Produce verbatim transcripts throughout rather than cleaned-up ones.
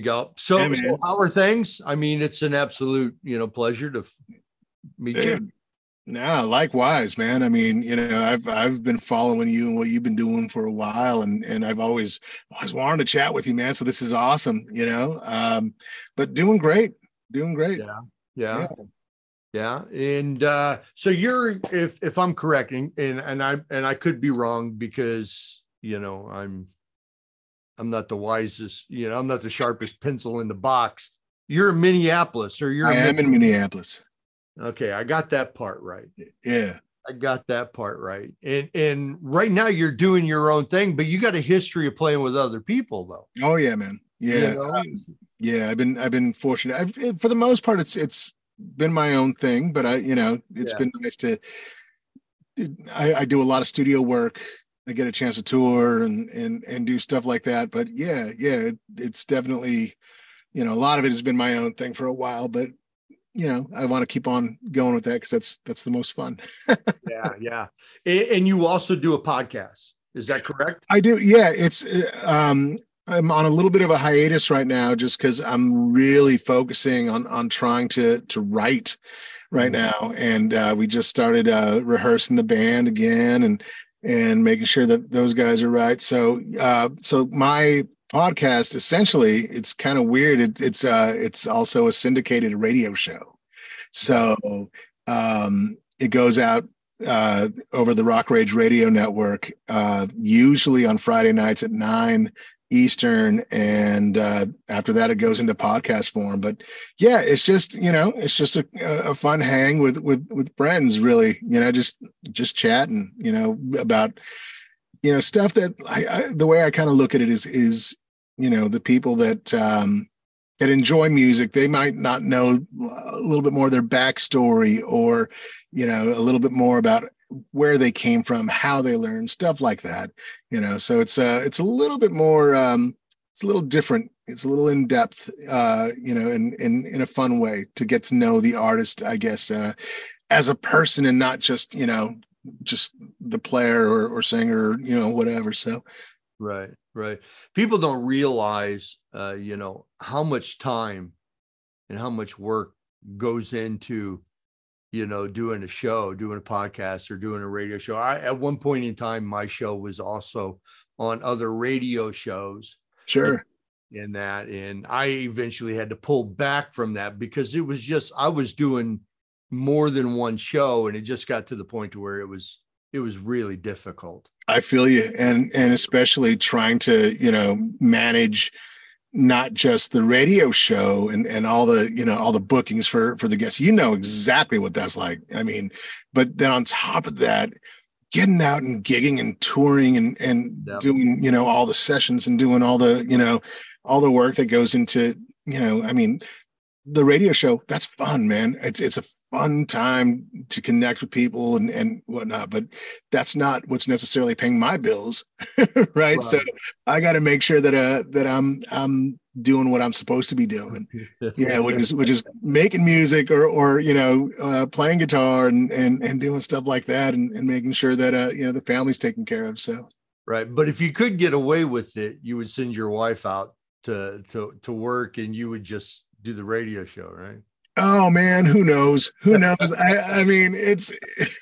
go. So, Yeah, so how are things? I mean, it's an absolute, you know, pleasure to f- meet Dude, you. nah, likewise, man. I mean, you know, I've I've been following you and what you've been doing for a while, and and I've always always wanted to chat with you, man. So this is awesome, you know. Um, but doing great, doing great. Yeah. Yeah. Yeah. Yeah. And uh, so you're, if if I'm correct, and, and and I and I could be wrong because, you know, I'm I'm not the wisest, you know, I'm not the sharpest pencil in the box. You're in Minneapolis or you're I in am in Minneapolis. Okay, I got that part right. Yeah. I got that part right. And and right now you're doing your own thing, but you got a history of playing with other people though. Oh yeah, man. You Yeah. know? Um, yeah. I've been I've been fortunate. I've, for the most part, it's it's been my own thing, but I, you know, it's Yeah. been nice to. I, I do a lot of studio work. I get a chance to tour and and and do stuff like that. But yeah, yeah, it, it's definitely, you know, a lot of it has been my own thing for a while. But you know, I want to keep on going with that because that's that's the most fun. Yeah, yeah. And, and you also do a podcast. Is that correct? I do. Yeah, it's um I'm on a little bit of a hiatus right now just because I'm really focusing on on trying to to write right now. And uh, we just started uh, rehearsing the band again and and making sure that those guys are right. So uh, so my podcast essentially, it's kind of weird. It, it's uh it's also a syndicated radio show. So um, it goes out uh, over the Rock Rage Radio Network, uh, usually on Friday nights at nine Eastern. And uh, after that, it goes into podcast form. But yeah, it's just, you know, it's just a, a fun hang with, with, with friends, really, you know, just, just chatting, you know, about, you know, stuff that I, I the way I kind of look at it is, is, you know, the people that, um, that enjoy music, they might not know a little bit more of their backstory or, you know, a little bit more about where they came from, how they learned, stuff like that, you know. So it's uh it's a little bit more um it's a little different. It's a little in depth, uh, you know, in in in a fun way to get to know the artist, I guess, uh, as a person and not just, you know, just the player or, or singer, or, you know, whatever. So Right, right. People don't realize, uh, you know, how much time and how much work goes into, you know, doing a show, doing a podcast or doing a radio show. I, at one point in time, my show was also on other radio shows. sure. In that, and I eventually had to pull back from that because it was just, I was doing more than one show and it just got to the point to where it was, it was really difficult. I feel you. And, and especially trying to, you know, manage not just the radio show and, and all the, you know, all the bookings for, for the guests, you know, exactly what that's like. I mean, but then on top of that, getting out and gigging and touring and, and Yep. doing, you know, all the sessions and doing all the, you know, all the work that goes into, you know, I mean, the radio show, that's fun, man. It's, it's a fun time to connect with people and, and whatnot, but that's not what's necessarily paying my bills. right? right. So I got to make sure that, uh, that I'm, I'm doing what I'm supposed to be doing. Yeah. Which is, which is making music or, or, you know, uh, playing guitar and, and, and doing stuff like that and, and making sure that, uh, you know, the family's taken care of. So. Right. But if you could get away with it, you would send your wife out to, to, to work and you would just do the radio show, right? Oh man, who knows? Who knows? I, I mean, it's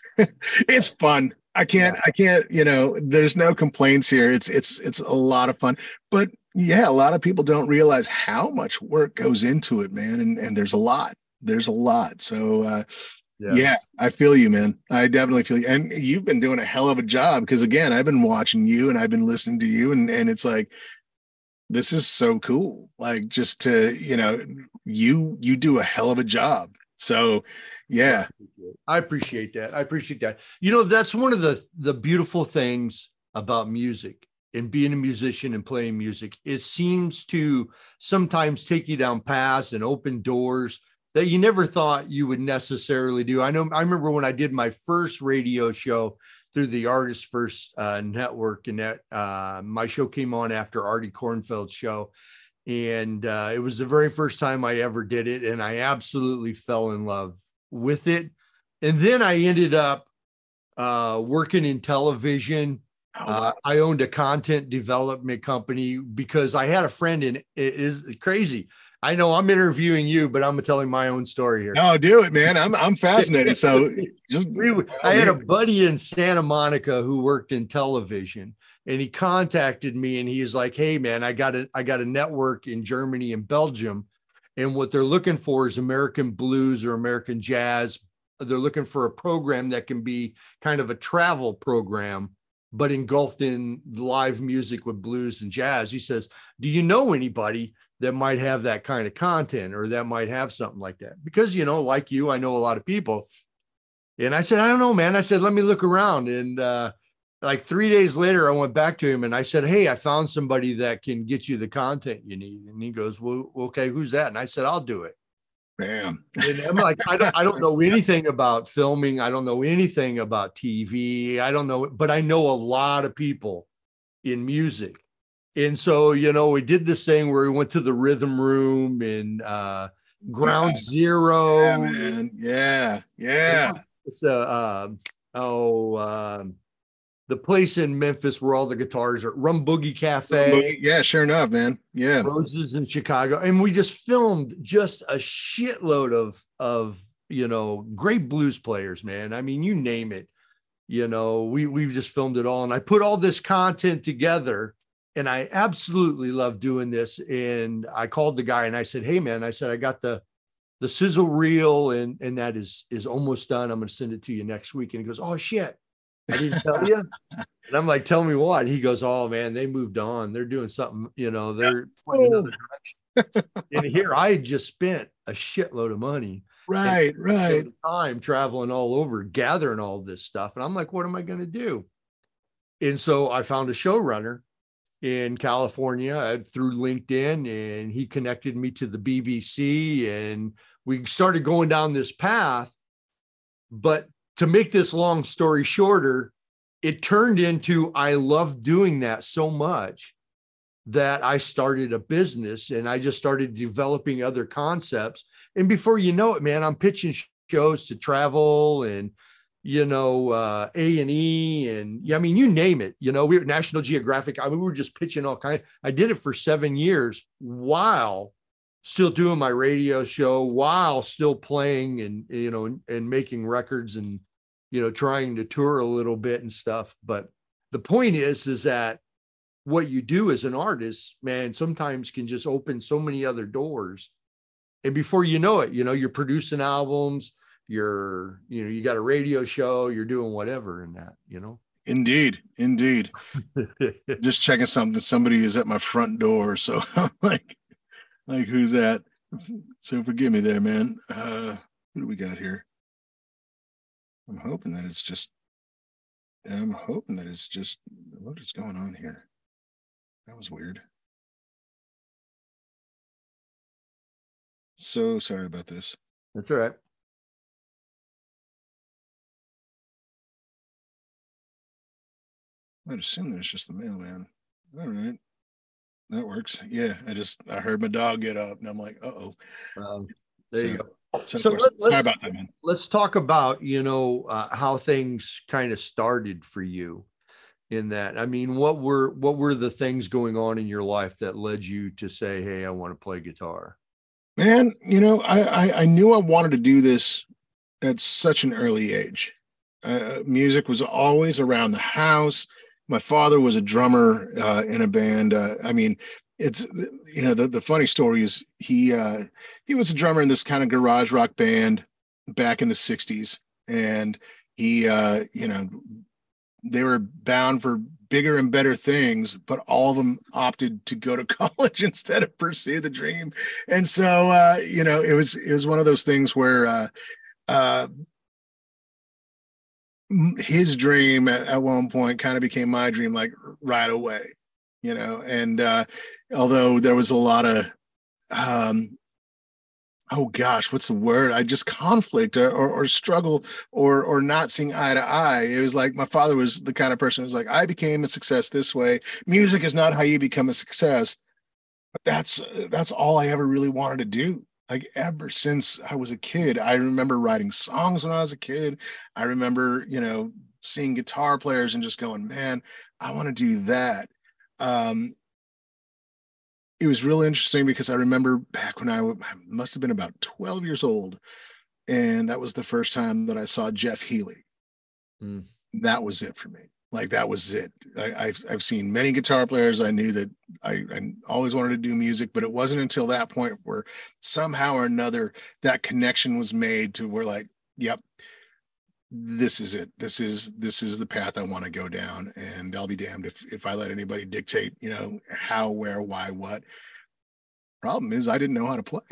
it's fun. I can't, yeah. I can't, you know, there's no complaints here. It's it's it's a lot of fun. But yeah, a lot of people don't realize how much work goes into it, man. And and there's a lot. There's a lot. So uh yeah. yeah, I feel you, man. I definitely feel you. And you've been doing a hell of a job because again, I've been watching you and I've been listening to you and and it's like this is so cool. Like just to, you know, you, you do a hell of a job. So yeah. I appreciate that. I appreciate that. You know, that's one of the, the beautiful things about music and being a musician and playing music. It seems to sometimes take you down paths and open doors that you never thought you would necessarily do. I know, I remember when I did my first radio show through the Artist First uh, network, and that uh, my show came on after Artie Kornfeld's show. And uh, it was the very first time I ever did it. And I absolutely fell in love with it. And then I ended up uh, working in television Oh, Uh, wow. I owned a content development company because I had a friend, and it is crazy. I know I'm interviewing you, but I'm telling my own story here. No, do it, man. I'm I'm fascinated. So just we, I had a buddy in Santa Monica who worked in television, and he contacted me, and he was like, "Hey, man, I got a I got a network in Germany and Belgium, and what they're looking for is American blues or American jazz. They're looking for a program that can be kind of a travel program, but engulfed in live music with blues and jazz." He says, "Do you know anybody that might have that kind of content or that might have something like that?" Because, you know, like you, I know a lot of people. And I said, "I don't know, man." I said, "Let me look around." And uh, like three days later, I went back to him and I said, "Hey, I found somebody that can get you the content you need." And he goes, "Well, okay, who's that?" And I said, "I'll do it." Bam. And I'm like, I don't, I don't know anything about filming. I don't know anything about T V. I don't know, but I know a lot of people in music. And so, you know, we did this thing where we went to the Rhythm Room and uh, Ground Yeah, Zero. man. Yeah, yeah. It's a, uh, oh, uh, the place in Memphis where all the guitars are, Rum Boogie Cafe. Yeah, sure enough, man. Yeah. Roses in Chicago. And we just filmed just a shitload of, of, you know, great blues players, man. I mean, you name it, you know, we, we've just filmed it all. And I put all this content together, and I absolutely love doing this. And I called the guy and I said, "Hey, man," I said, "I got the, the sizzle reel, and, and that is, is almost done. I'm going to send it to you next week." And he goes, "Oh shit, I didn't tell you." And I'm like, "Tell me what?" He goes, "Oh man, they moved on. They're doing something, you know, they're in another direction." And here I had just spent a shitload of money, Right, right. time traveling all over, gathering all this stuff. And I'm like, "What am I going to do?" And so I found a showrunner in California through LinkedIn, and he connected me to the B B C, and we started going down this path. But to make this long story shorter, it turned into, I love doing that so much that I started a business, and I just started developing other concepts. And before you know it, man, I'm pitching shows to travel and, you know, uh, A and E, and yeah, I mean, you name it. You know, we were National Geographic. I mean, we were just pitching all kinds. I did it for seven years while still doing my radio show, while still playing and, you know, and, and making records and, you know, trying to tour a little bit and stuff. But the point is, is that what you do as an artist, man, sometimes can just open so many other doors. And before you know it, you know, you're producing albums, you're, you know, you got a radio show, you're doing whatever in that, you know. Indeed, indeed. Just checking something. Somebody is at my front door. So I'm like, like, who's that? So forgive me there, man. Uh, what do we got here? I'm hoping that it's just, I'm hoping that it's just, what is going on here? That was weird. So sorry about this. That's all right. I'd assume that it's just the mailman. All right. That works. Yeah. I just, I heard my dog get up and I'm like, uh-oh. Um, there so, you go. So, so let, let's, sorry about that, man. Let's talk about, you know, uh, how things kind of started for you in that. I mean, what were, what were the things going on in your life that led you to say, "Hey, I want to play guitar"? Man, you know, I, I, I knew I wanted to do this at such an early age. Uh, music was always around the house. My father was a drummer uh, in a band. Uh, I mean, it's, you know, the, the funny story is he uh, he was a drummer in this kind of garage rock band back in the sixties. And he, uh, you know, they were bound for bigger and better things, but all of them opted to go to college instead of pursue the dream. And so, uh, you know, it was, it was one of those things where, uh, uh, his dream at, at one point kind of became my dream, like right away, you know? And, uh, although there was a lot of, um, oh gosh, what's the word? I just conflict or, or, or struggle or, or not seeing eye to eye. It was like, my father was the kind of person who's like, I became a success this way. Music is not how you become a success. But that's, that's all I ever really wanted to do. Like ever since I was a kid, I remember writing songs when I was a kid. I remember, you know, seeing guitar players and just going, man, I want to do that. Um, it was really interesting because I remember back when I, w- I must have been about twelve years old, and that was the first time that I saw Jeff Healey. Mm. That was it for me. Like, that was it. I, I've, I've seen many guitar players. I knew that I, I always wanted to do music, but it wasn't until that point where somehow or another that connection was made to where, like, yep, this is it. This is, this is the path I want to go down. And I'll be damned if, if I let anybody dictate, you know, how, where, why, what. Problem is, I didn't know how to play.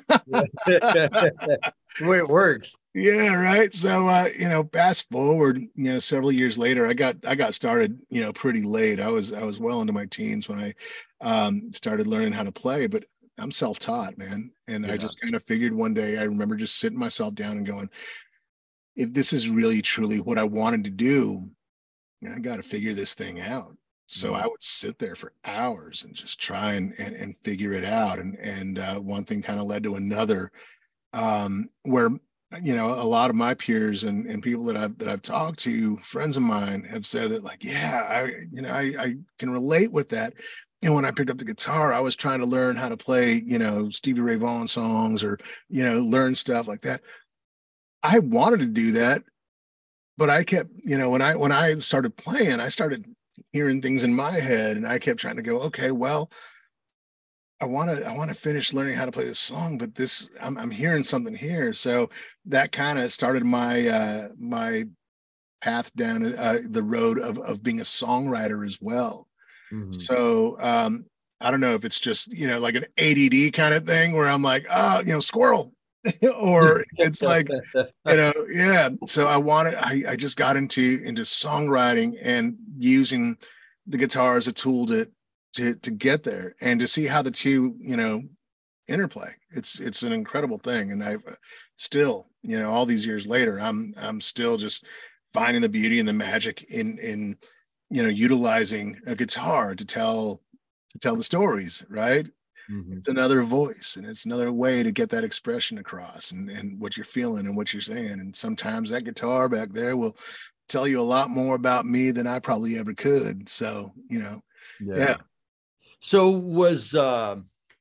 The way it works. Yeah, right. So, uh, you know, fast forward, you know, several years later, I got I got started, you know, pretty late. I was I was well into my teens when I um, started learning how to play. But I'm self-taught, man, and yeah. I just kind of figured one day. I remember just sitting myself down and going, if this is really truly what I wanted to do, I got to figure this thing out. So I would sit there for hours and just try and and, and figure it out. And and uh, one thing kind of led to another, um, where, you know, a lot of my peers and, and people that I've that I've talked to, friends of mine, have said that, like, yeah, I you know I, I can relate with that. And when I picked up the guitar, I was trying to learn how to play, you know, Stevie Ray Vaughan songs, or, you know, learn stuff like that. I wanted to do that, but I kept, you know, when I when I started playing, I started hearing things in my head, and I kept trying to go, okay, well, I want to, I want to finish learning how to play this song, but this, I'm, I'm hearing something here. So that kind of started my, uh, my path down uh, the road of, of being a songwriter as well. Mm-hmm. So, um, I don't know if it's just, you know, like an A D D kind of thing where I'm like, oh, you know, squirrel, or it's like, you know, yeah. So I wanted, I, I just got into, into songwriting and using the guitar as a tool to, to, to get there and to see how the two, you know, interplay. It's, it's an incredible thing. And I still, you know, all these years later, I'm, I'm still just finding the beauty and the magic in, in, you know, utilizing a guitar to tell, to tell the stories, right? Mm-hmm. It's another voice, and it's another way to get that expression across, and, and what you're feeling and what you're saying. And sometimes that guitar back there will tell you a lot more about me than I probably ever could. So, you know, yeah. yeah. So was, uh,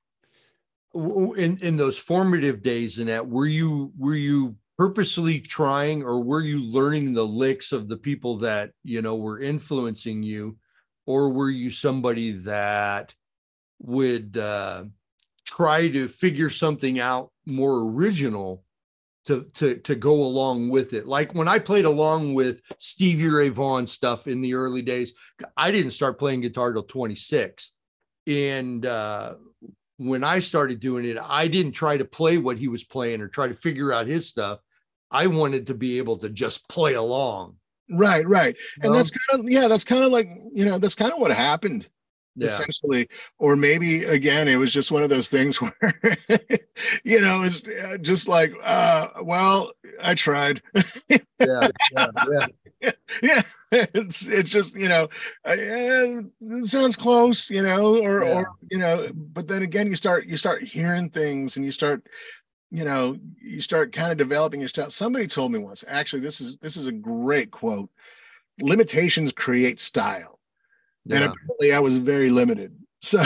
in, in those formative days in that, were you, were you purposely trying, or were you learning the licks of the people that, you know, were influencing you, or were you somebody that would uh, try to figure something out more original to, to, to go along with it? Like when I played along with Stevie Ray Vaughan stuff in the early days, I didn't start playing guitar till twenty-six. And uh, when I started doing it, I didn't try to play what he was playing or try to figure out his stuff. I wanted to be able to just play along. Right, right. And um, that's kind of, yeah, that's kind of like, you know, that's kind of what happened. Yeah. Essentially, or maybe again, it was just one of those things where, you know, it's just like, uh, well, I tried. yeah, yeah, yeah, yeah. It's it's just, you know, uh, it sounds close, you know, or yeah. or you know, but then again, you start you start hearing things, and you start, you know, you start kind of developing your style. Somebody told me once, actually, this is this is a great quote: "Limitations create style." Yeah. And apparently I was very limited. So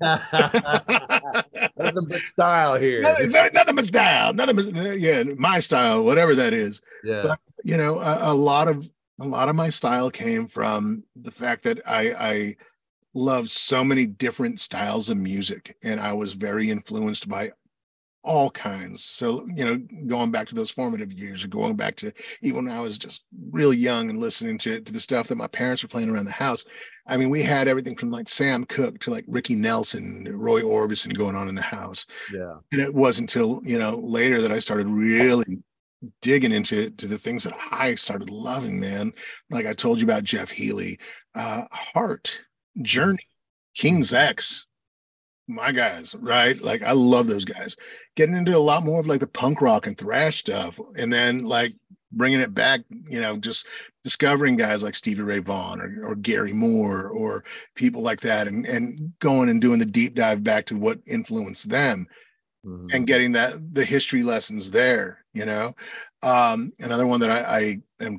nothing but style here. Nothing, nothing but style. Nothing but, yeah, my style, whatever that is. Yeah. But, you know, a, a lot of a lot of my style came from the fact that I I love so many different styles of music, and I was very influenced by all kinds. So, you know, going back to those formative years, or going back to even when I was just real young and listening to, to the stuff that my parents were playing around the house. I mean, we had everything from like Sam Cooke to like Ricky Nelson, Roy Orbison going on in the house. Yeah. And it wasn't until, you know, later that I started really digging into to the things that I started loving, man. Like I told you about Jeff Healey, uh, Heart, Journey, King's X, my guys, right? Like I love those guys. Getting into a lot more of like the punk rock and thrash stuff, and then like bringing it back, you know, just discovering guys like Stevie Ray Vaughan or, or Gary Moore or people like that, and and going and doing the deep dive back to what influenced them, mm-hmm. and getting that the history lessons there, you know. Um, another one that I, I am just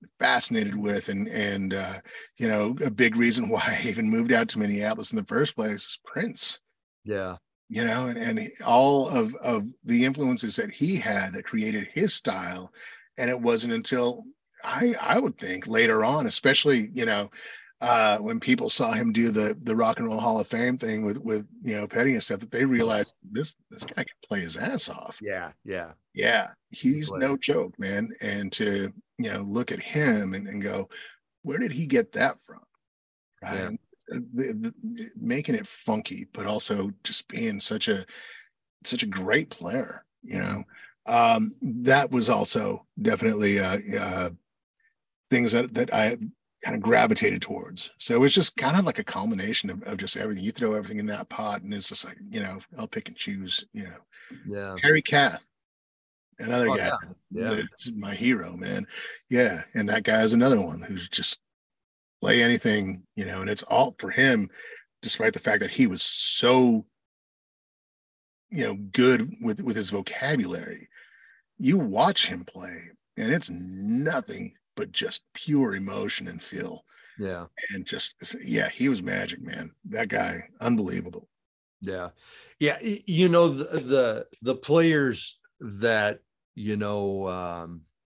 fascinated with, and and uh, you know, a big reason why I even moved out to Minneapolis in the first place is Prince. Yeah. You know, and, and all of, of the influences that he had that created his style. And it wasn't until I I would think later on, especially, you know, uh, when people saw him do the the Rock and Roll Hall of Fame thing with with you know Petty and stuff, that they realized this this guy can play his ass off. Yeah, yeah, yeah. He's no joke, man. And to you know look at him and, and go, where did he get that from? Right. Yeah. The, the, making it funky, but also just being such a such a great player, you know. Um, that was also definitely uh, uh, things that that I kind of gravitated towards. So it was just kind of like a culmination of, of just everything. You throw everything in that pot, and it's just like, you know, I'll pick and choose. You know, yeah. Harry Kath, another oh, guy, yeah. Yeah. that's my hero, man. Yeah, and that guy is another one who's just play anything, you know, and it's all for him, despite the fact that he was so, you know, good with, with his vocabulary. You watch him play, and it's nothing but just pure emotion and feel. Yeah. And just, yeah, he was magic, man. That guy, unbelievable. Yeah. Yeah. You know, the, the, the players that, you know, um,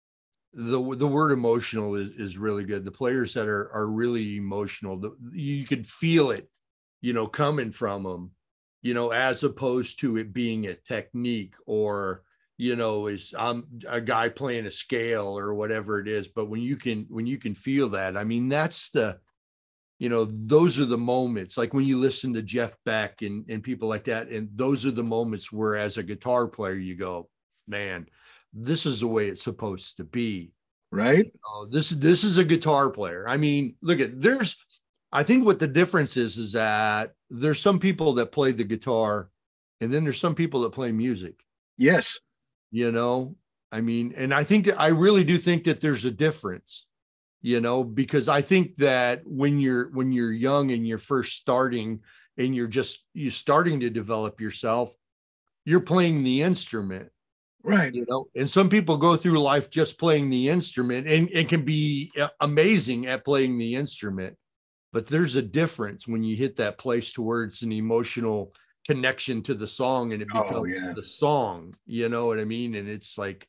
the the word emotional is, is really good. The players that are are really emotional, the, you could feel it, you know, coming from them, you know, as opposed to it being a technique or, you know, is I'm a guy playing a scale or whatever it is. But when you can when you can feel that, I mean, that's the, you know, those are the moments, like when you listen to Jeff Beck and and people like that, and those are the moments where as a guitar player you go, man, this is the way it's supposed to be. Right. You know, this, this is a guitar player. I mean, look at, there's, I think what the difference is, is that there's some people that play the guitar and then there's some people that play music. Yes. You know, I mean, and I think that I really do think that there's a difference, you know, because I think that when you're, when you're young and you're first starting and you're just, you're starting to develop yourself, you're playing the instrument. Right. You know, and some people go through life just playing the instrument and it can be amazing at playing the instrument. But there's a difference when you hit that place to where it's an emotional connection to the song and it becomes oh, yeah. the song, you know what I mean? And it's like,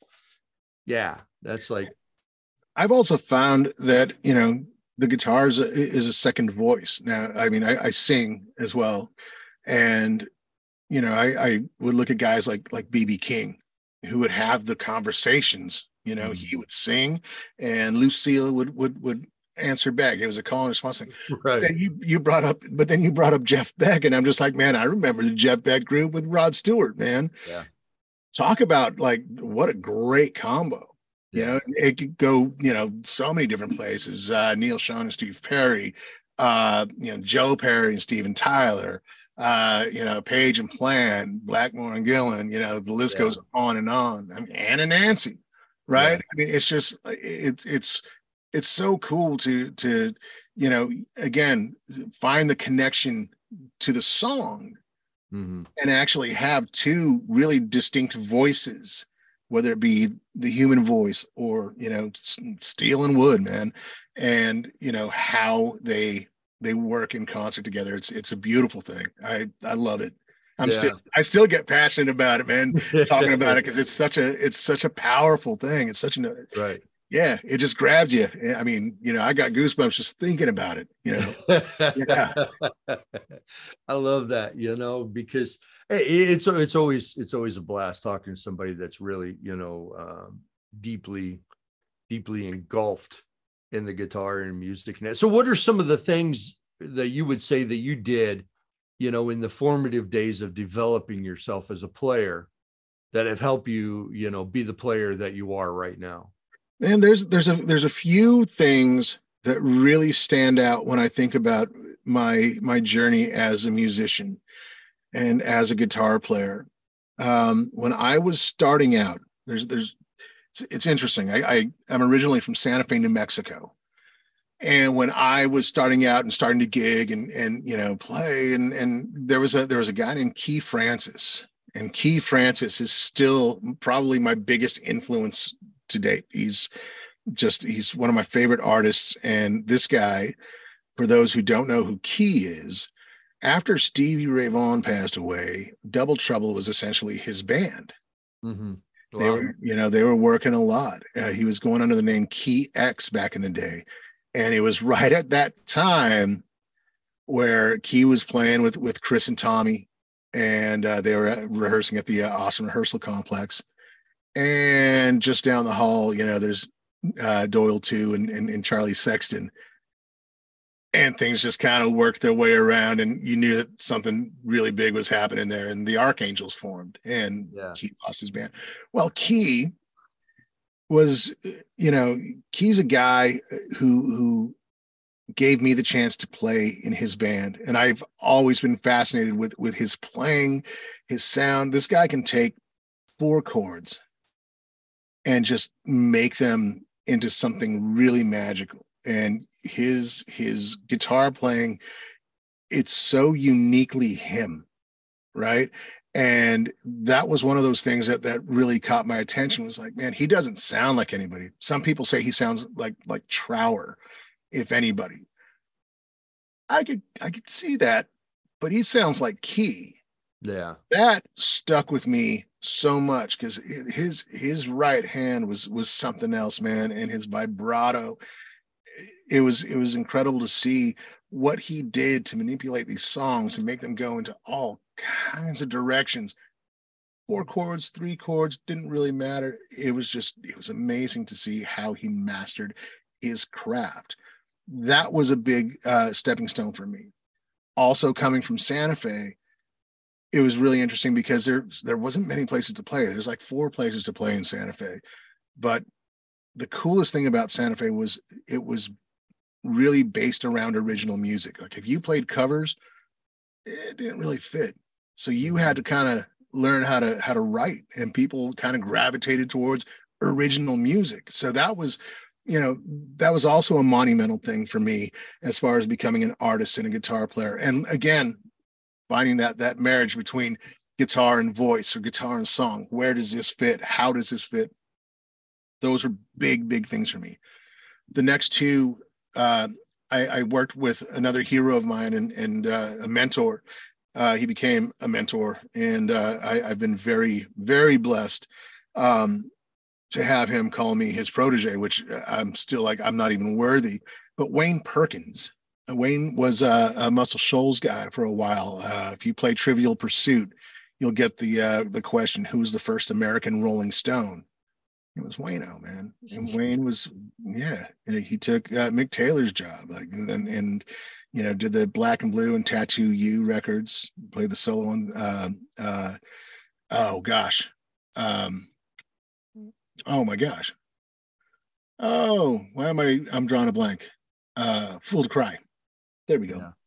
yeah, that's like. I've also found that, you know, the guitar is a, is a second voice. Now, I mean, I, I sing as well. And, you know, I, I would look at guys like, like B B King, who would have the conversations, you know, mm-hmm. he would sing and Lucille would, would, would answer back. It was a call and response thing. Right. Then you, you brought up, but then you brought up Jeff Beck, and I'm just like, man, I remember the Jeff Beck group with Rod Stewart, man. Yeah. Talk about like, what a great combo. Yeah. You know, it could go, you know, so many different places. Uh, Neil Schon and Steve Perry, uh, you know, Joe Perry and Steven Tyler, uh, you know, Page and Plant, Blackmore and Gillan, you know, the list yeah. goes on and on. I mean, Anna Nancy, right? Yeah. I mean, it's just, it's, it's, it's so cool to, to, you know, again, find the connection to the song mm-hmm. and actually have two really distinct voices, whether it be the human voice or, you know, steel and wood, man. And, you know, how they, they work in concert together. It's, it's a beautiful thing. I, I love it. I'm yeah. still, I still get passionate about it, man, talking about it. Cause it's such a, it's such a powerful thing. It's such a, right. Yeah. It just grabs you. I mean, you know, I got goosebumps just thinking about it, you know? Yeah. I love that, you know, because it's, it's always, it's always a blast talking to somebody that's really, you know, um, deeply, deeply engulfed in the guitar and music. So what are some of the things that you would say that you did, you know, in the formative days of developing yourself as a player that have helped you, you know, be the player that you are right now? Man, there's, there's a, there's a few things that really stand out when I think about my, my journey as a musician and as a guitar player. Um, when I was starting out, there's, there's, it's, it's interesting. I, I, I'm originally from Santa Fe, New Mexico. And when I was starting out and starting to gig and, and, you know, play, and, and there was a, there was a guy named Key Francis, and Key Francis is still probably my biggest influence to date. He's, just, he's one of my favorite artists. And this guy, for those who don't know who Key is, after Stevie Ray Vaughan passed away, Double Trouble was essentially his band. Mm-hmm. Wow. They were, you know, they were working a lot. Uh, he was going under the name Key X back in the day. And it was right at that time where Key was playing with, with Chris and Tommy, and uh, they were rehearsing at the uh, Austin Rehearsal Complex. And just down the hall, you know, there's uh, Doyle too, and, and, and Charlie Sexton. And things just kind of worked their way around, and you knew that something really big was happening there. And the Archangels formed, and yeah. Key lost his band. Well, Key was, you know, Key's a guy who who gave me the chance to play in his band, and I've always been fascinated with with his playing, his sound. This guy can take four chords and just make them into something really magical. And his his guitar playing, it's so uniquely him, right? And that was one of those things that that really caught my attention. Was like, man, he doesn't sound like anybody. Some people say he sounds like like Trower, if anybody. I could I could see that, but he sounds like Key. Yeah, that stuck with me so much, because his his right hand was was something else, man, and his vibrato. It was it was incredible to see what he did to manipulate these songs and make them go into all kinds of directions. Four chords, three chords, didn't really matter. It was just, it was amazing to see how he mastered his craft. That was a big uh, stepping stone for me. Also, coming from Santa Fe, it was really interesting because there, there wasn't many places to play. There's like four places to play in Santa Fe. But the coolest thing about Santa Fe was it was really based around original music. Like if you played covers, it didn't really fit. So you had to kind of learn how to how to write, and people kind of gravitated towards original music. So that was, you know, that was also a monumental thing for me as far as becoming an artist and a guitar player. And again, finding that that marriage between guitar and voice, or guitar and song. Where does this fit? How does this fit? Those are big, big things for me. The next two, uh, I, I worked with another hero of mine and, and uh, a mentor. Uh, he became a mentor, and uh, I, I've been very, very blessed um, to have him call me his protege, which I'm still like, I'm not even worthy. But Wayne Perkins. Wayne was a, a Muscle Shoals guy for a while. Uh, if you play Trivial Pursuit, you'll get the uh, the question, who's the first American Rolling Stone? It was Wayno, man. And Wayne was, yeah, he took uh, Mick Taylor's job, like, and, and, you know, did the Black and Blue and Tattoo You records, played the solo on, uh, uh, oh gosh. Um, oh my gosh. Oh, why am I, I'm drawing a blank. Uh, Fool to Cry. There we go. Yeah.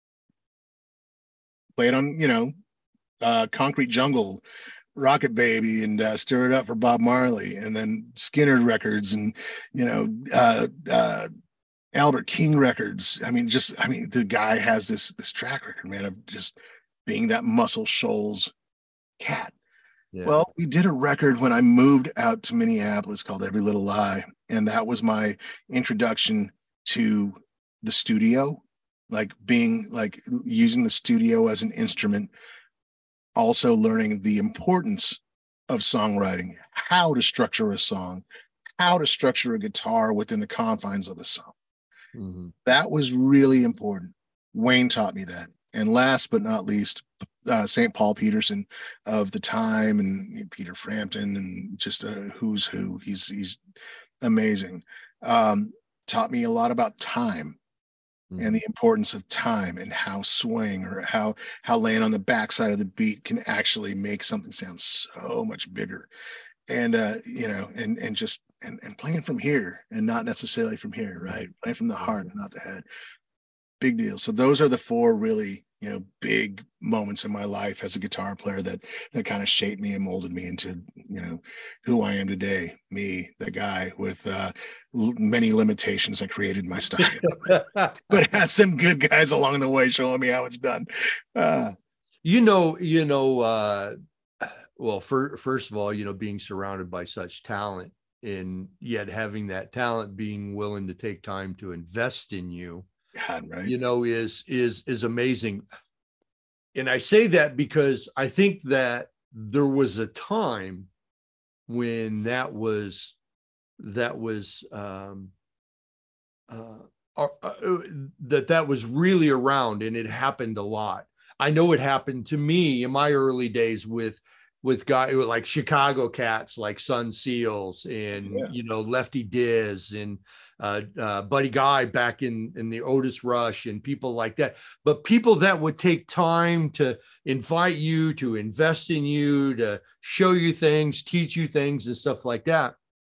Played on, you know, uh, Concrete Jungle, Rocket Baby, and uh, Stir It Up for Bob Marley, and then Skinner records, and, you know, uh, uh, Albert King records. I mean, just, I mean, the guy has this, this track record, man, of just being that Muscle Shoals cat. Yeah. Well, we did a record when I moved out to Minneapolis called Every Little Lie. And that was my introduction to the studio, like being like using the studio as an instrument. Also learning the importance of songwriting, how to structure a song, how to structure a guitar within the confines of a song. Mm-hmm. That was really important. Wayne taught me that. And last but not least, uh, Saint Paul Peterson of the time, and Peter Frampton, and just a who's who. He's he's amazing. Um, taught me a lot about time. Mm-hmm. And the importance of time, and how swing, or how how laying on the backside of the beat can actually make something sound so much bigger. And uh, you know, and and just and, and playing from here and not necessarily from here, right? Playing from the heart and not the head. Big deal. So those are the four really, you know, big moments in my life as a guitar player that that kind of shaped me and molded me into, you know, who I am today. Me, the guy with uh, many limitations that created my style, but had some good guys along the way showing me how it's done. Uh, you know, you know. Uh, well, for, first of all, you know, being surrounded by such talent and yet having that talent, being willing to take time to invest in you, God, right. you know, is, is, is amazing. And I say that because I think that there was a time when that was, that was, um, uh, uh, uh, that that was really around, and it happened a lot. I know it happened to me in my early days with, with guys like Chicago cats, like Sun Seals and, Yeah. you know, Lefty Diz and uh, uh, Buddy Guy back in, in the Otis Rush and people like that. But people that would take time to invite you, to invest in you, to show you things, teach you things and stuff like that.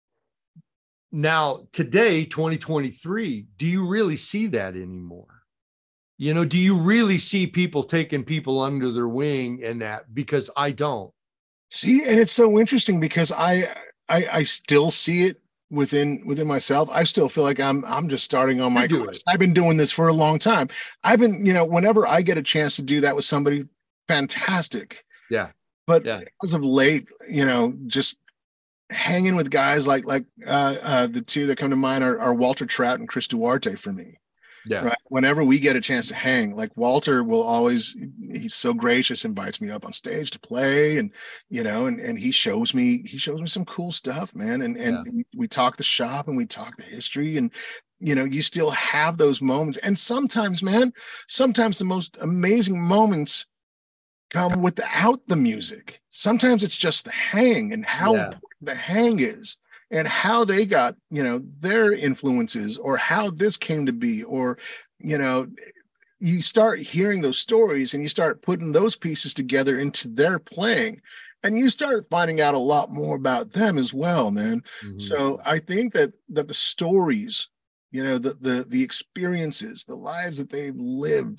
Now, today, twenty twenty-three, do you really see that anymore? You know, do you really see people taking people under their wing and that? Because I don't. See, and it's so interesting because I, I, I still see it within within myself. I still feel like I'm I'm just starting on my quest. I've been doing this for a long time. I've been, you know, whenever I get a chance to do that with somebody, fantastic. Yeah. But yeah. as of late, you know, just hanging with guys like like uh, uh, the two that come to mind are, are Walter Trout and Chris Duarte for me. Yeah. Right. Whenever we get a chance to hang, like Walter will always, he's so gracious, invites me up on stage to play, and you know, and and he shows me he shows me some cool stuff, man. And and yeah. we talk the shop and we talk the history, and you know, you still have those moments. And sometimes, man, sometimes the most amazing moments come without the music. Sometimes it's just the hang and how yeah. the hang is. And how they got, you know, their influences, or how this came to be, or, you know, you start hearing those stories and you start putting those pieces together into their playing, and you start finding out a lot more about them as well, man. Mm-hmm. So I think that that the stories, you know, the the the experiences, the lives that they've lived,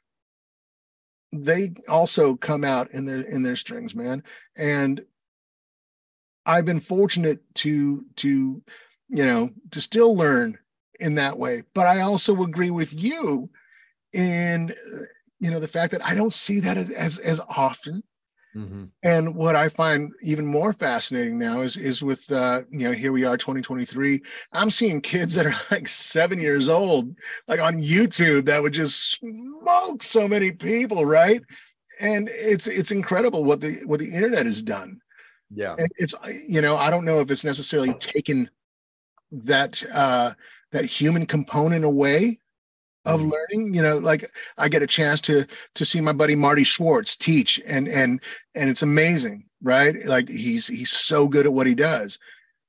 they also come out in their in their strings, man. And I've been fortunate to, to, you know, to still learn in that way. But I also agree with you in, you know, the fact that I don't see that as, as, as often. Mm-hmm. And what I find even more fascinating now is, is with, uh, you know, here we are, twenty twenty-three, I'm seeing kids that are like seven years old, like on YouTube, that would just smoke so many people. Right. And it's, it's incredible what the, what the internet has done. Yeah. It's, you know, I don't know if it's necessarily taken that, uh, that human component away of mm. learning. You know, like I get a chance to, to see my buddy Marty Schwartz teach, and, and, and it's amazing, right? Like he's, he's so good at what he does,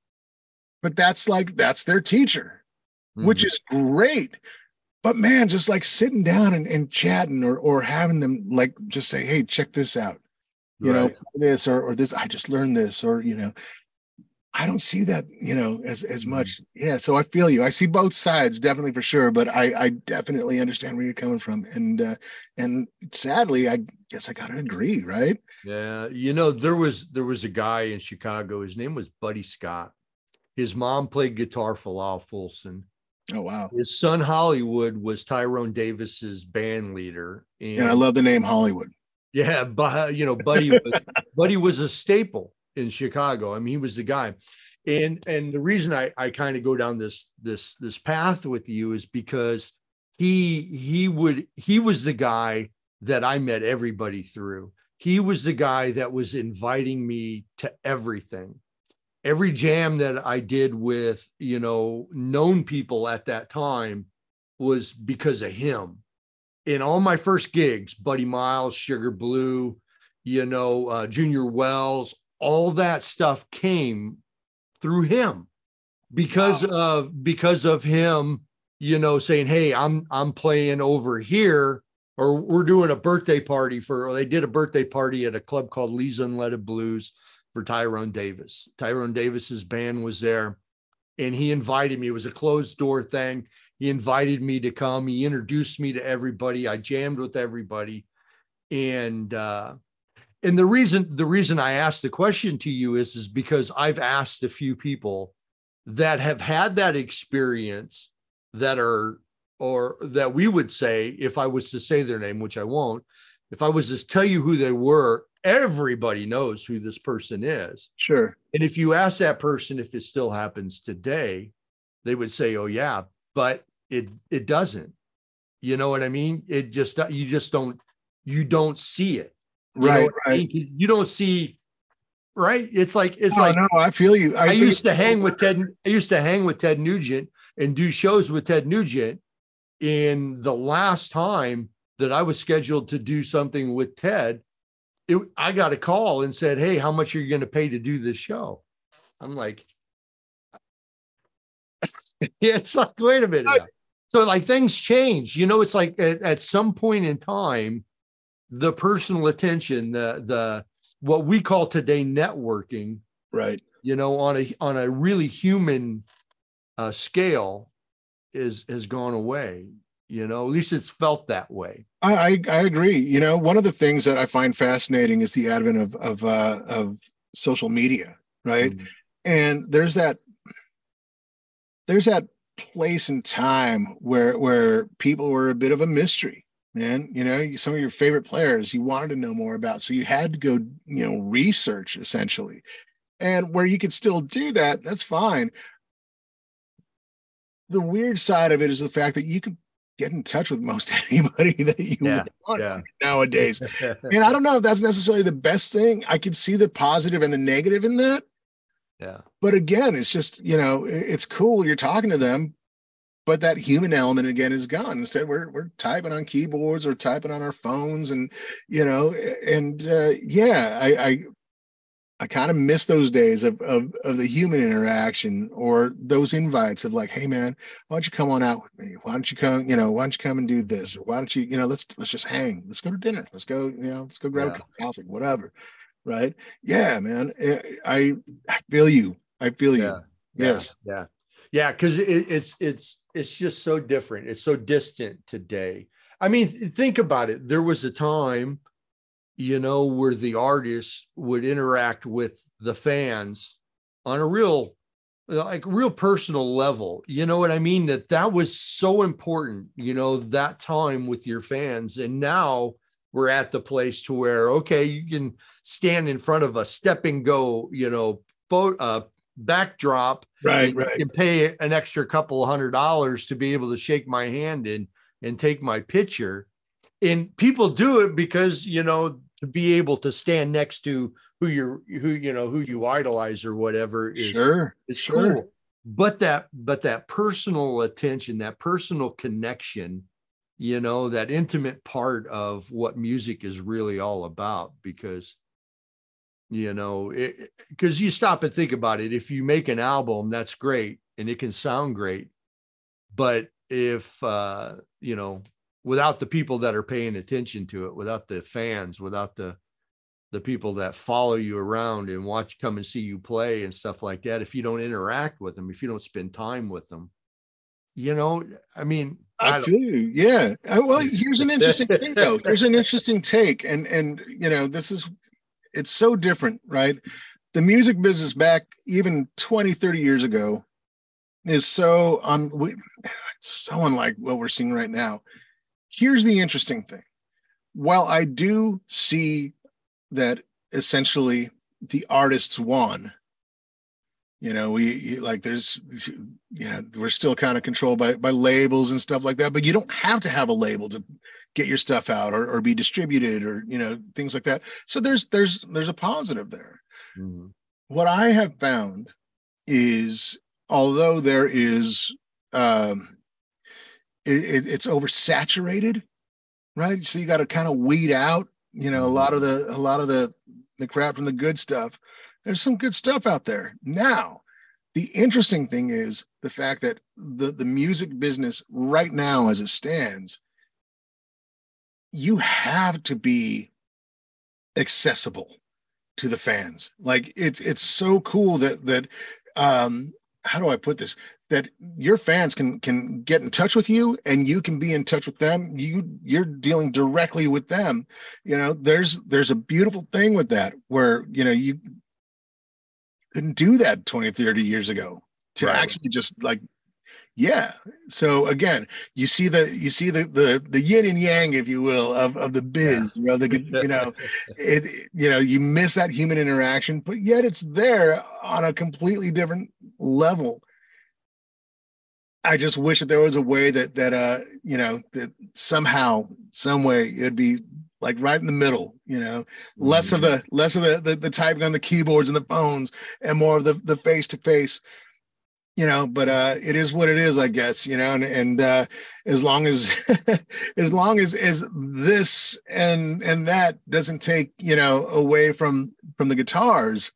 but that's like, that's their teacher, mm. which is great. But man, just like sitting down and, and chatting, or, or having them like, just say, hey, check this out. You right. know, this or, or this, I just learned this, or, you know, I don't see that, you know, as, as much. Yeah. So I feel you. I see both sides, definitely, for sure. But I, I definitely understand where you're coming from. And, uh, and sadly, I guess I got to agree. Right. Yeah. You know, there was, there was a guy in Chicago. His name was Buddy Scott. His mom played guitar for Lyle Fulson. Oh, wow. His son Hollywood was Tyrone Davis's band leader. And, and I love the name Hollywood. Yeah, but you know, Buddy was, Buddy was a staple in Chicago. I mean, he was the guy. And and the reason I, I kind of go down this this this path with you is because he he would he was the guy that I met everybody through. He was the guy that was inviting me to everything. Every jam that I did with, you know, known people at that time was because of him. In all my first gigs, Buddy Miles, Sugar Blue, you know, uh, Junior Wells, all that stuff came through him because wow. of because of him, you know, saying, hey, I'm I'm playing over here, or we're doing a birthday party for, or they did a birthday party at a club called Lee's Unleaded Blues for Tyrone Davis. Tyrone Davis's band was there, and he invited me. It was a closed door thing. He invited me to come. He introduced me to everybody. I jammed with everybody. And, uh, and the reason, the reason I asked the question to you is, is because I've asked a few people that have had that experience that are, or that we would say, if I was to say their name, which I won't, if I was to tell you who they were, everybody knows who this person is. Sure. And if you ask that person if it still happens today, they would say, oh yeah, but it it doesn't. You know what I mean? It just, you just don't, you don't see it. You right, right. I mean? You don't see, right? It's like, it's no, like, no, I feel you. I, I used to hang with Ted. I used to hang with Ted Nugent and do shows with Ted Nugent. In the last time that I was scheduled to do something with Ted, it, I got a call and said, hey, how much are you going to pay to do this show? I'm like, yeah, it's like, wait a minute. Now. So like things change, you know, it's like at, at some point in time, the personal attention, the, the, what we call today networking, right. You know, on a, on a really human uh, scale is, has gone away. You know, at least it's felt that way. I, I, I agree. You know, one of the things that I find fascinating is the advent of of uh, of social media, right? Mm-hmm. And there's that there's that place and time where where people were a bit of a mystery, man. You know, some of your favorite players you wanted to know more about, so you had to go, you know, research essentially. And where you could still do that, that's fine. The weird side of it is the fact that you can get in touch with most anybody that you yeah, want yeah. nowadays. And I don't know if that's necessarily the best thing. I could see the positive and the negative in that. Yeah. But again, it's just, you know, it's cool. You're talking to them, but that human element again is gone. Instead, we're we're typing on keyboards or typing on our phones, and you know, and uh, yeah, I I, I kind of miss those days of, of of the human interaction, or those invites of like, hey man, why don't you come on out with me? Why don't you come, you know, why don't you come and do this? Or why don't you, you know, let's let's just hang. Let's go to dinner. Let's go, you know, let's go grab yeah. a cup of coffee, whatever. Right. Yeah, man. I I feel you. I feel yeah. you. Yeah. Yes. Yeah. Yeah. Cause it, it's it's it's just so different. It's so distant today. I mean, think about it. There was a time, you know, where the artists would interact with the fans on a real, like real personal level. You know what I mean? That that was so important, you know, that time with your fans. And now we're at the place to where, okay, you can stand in front of a step and go, you know, photo, uh, backdrop, right, and right. you can pay an extra couple of hundred dollars to be able to shake my hand and, and take my picture. And people do it because, you know, to be able to stand next to who you're, who, you know, who you idolize or whatever is, sure, is sure. cool. But that, but that personal attention, that personal connection, you know, that intimate part of what music is really all about, because, you know, because you stop and think about it. If you make an album, that's great and it can sound great. But if, uh, you know, without the people that are paying attention to it, without the fans, without the the people that follow you around and watch, come and see you play and stuff like that, if you don't interact with them, if you don't spend time with them, you know, I mean, I, I feel you. Yeah. Well, here's an interesting thing though. Here's an interesting take. And, and, you know, this is, it's so different, right? The music business back even twenty, thirty years ago is so un, it's so unlike what we're seeing right now. Here's the interesting thing. While I do see that essentially the artists won, you know, we like there's, you know, we're still kind of controlled by, by labels and stuff like that, but you don't have to have a label to get your stuff out or, or be distributed or, you know, things like that. So there's, there's, there's a positive there. Mm-hmm. What I have found is, although there is, um, it, it's oversaturated, right? So you got to kind of weed out, you know, a lot of the, a lot of the, the crap from the good stuff. There's some good stuff out there. Now, the interesting thing is the fact that the, the music business right now, as it stands, you have to be accessible to the fans. Like it's, it's so cool that, that, um, how do I put this? That your fans can can get in touch with you and you can be in touch with them. You you're dealing directly with them. You know, there's there's a beautiful thing with that where, you know, you couldn't do that twenty, thirty years ago to right. actually just like Yeah. So again, you see the you see the the the yin and yang, if you will, of of the biz. You know, the you know, it you know, you miss that human interaction, but yet it's there on a completely different level. I just wish that there was a way that that uh you know that somehow, some way it'd be like right in the middle, you know, less of the less of the the, the typing on the keyboards and the phones, and more of the the face to face. You know, but uh, it is what it is, I guess, you know, and, and uh, as long as, as long as, as this and, and that doesn't take, you know, away from, from the guitars,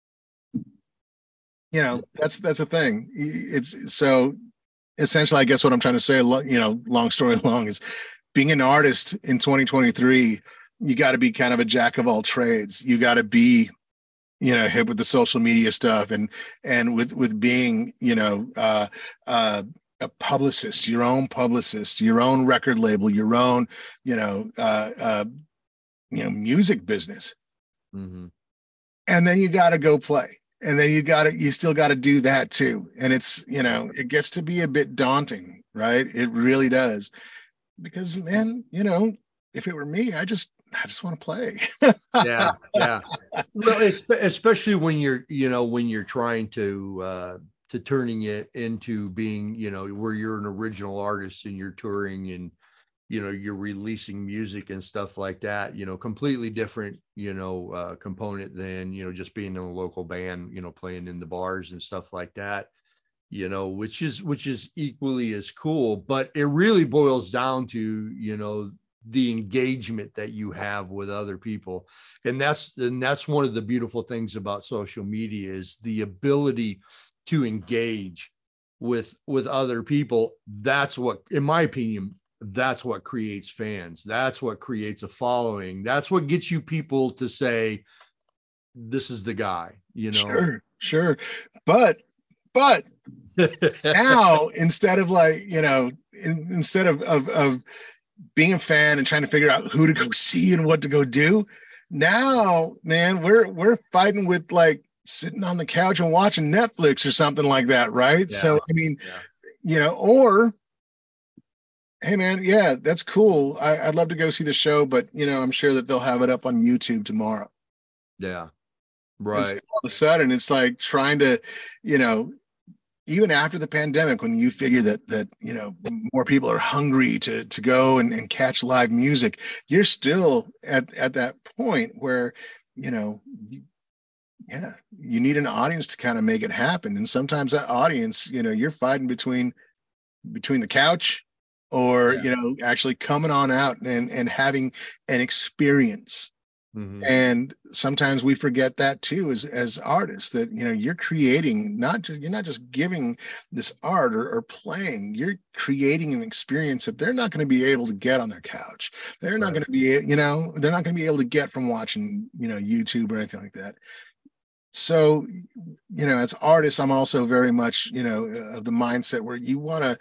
you know, that's, that's a thing. It's so essentially, I guess what I'm trying to say, you know, long story long, is being an artist in twenty twenty-three, you got to be kind of a jack of all trades. You got to be, you know, hip with the social media stuff, and and with with being, you know, uh, uh, a publicist, your own publicist, your own record label, your own, you know, uh, uh, you know, music business. Mm-hmm. And then you got to go play, and then you got to, you still got to do that too. And it's, you know, it gets to be a bit daunting, right? It really does, because man, you know, if it were me, I just I just want to play. yeah, yeah. Well, especially when you're, you know, when you're trying to uh, to turning it into being, you know, where you're an original artist and you're touring and, you know, you're releasing music and stuff like that. You know, completely different, you know, uh, component than, you know, just being in a local band, you know, playing in the bars and stuff like that. You know, which is which is equally as cool, but it really boils down to, you know, the engagement that you have with other people. And that's, and that's one of the beautiful things about social media, is the ability to engage with, with other people. That's what, in my opinion, that's what creates fans. That's what creates a following. That's what gets you people to say, this is the guy, you know? Sure, sure. But, but now, instead of like, you know, in, instead of, of, of, being a fan and trying to figure out who to go see and what to go do, now, man, we're we're fighting with like sitting on the couch and watching Netflix or something like that, right? Yeah. So I mean, yeah. you know, or hey, man, yeah, that's cool. I, I'd love to go see the show, but you know, I'm sure that they'll have it up on YouTube tomorrow. Yeah, right. So all of a sudden, it's like trying to, you know, even after the pandemic, when you figure that, that, you know, more people are hungry to, to go and, and catch live music, you're still at, at that point where, you know, you, yeah, you need an audience to kind of make it happen. And sometimes that audience, you know, you're fighting between, between the couch or, yeah. you know, actually coming on out and, and having an experience. Mm-hmm. And sometimes we forget that too, as, as artists, that, you know, you're creating, not just, you're not just giving this art or, or playing, you're creating an experience that they're not going to be able to get on their couch. They're right. not going to be, you know, they're not going to be able to get from watching, you know, YouTube or anything like that. So, you know, as artists, I'm also very much, you know, of the mindset where you want to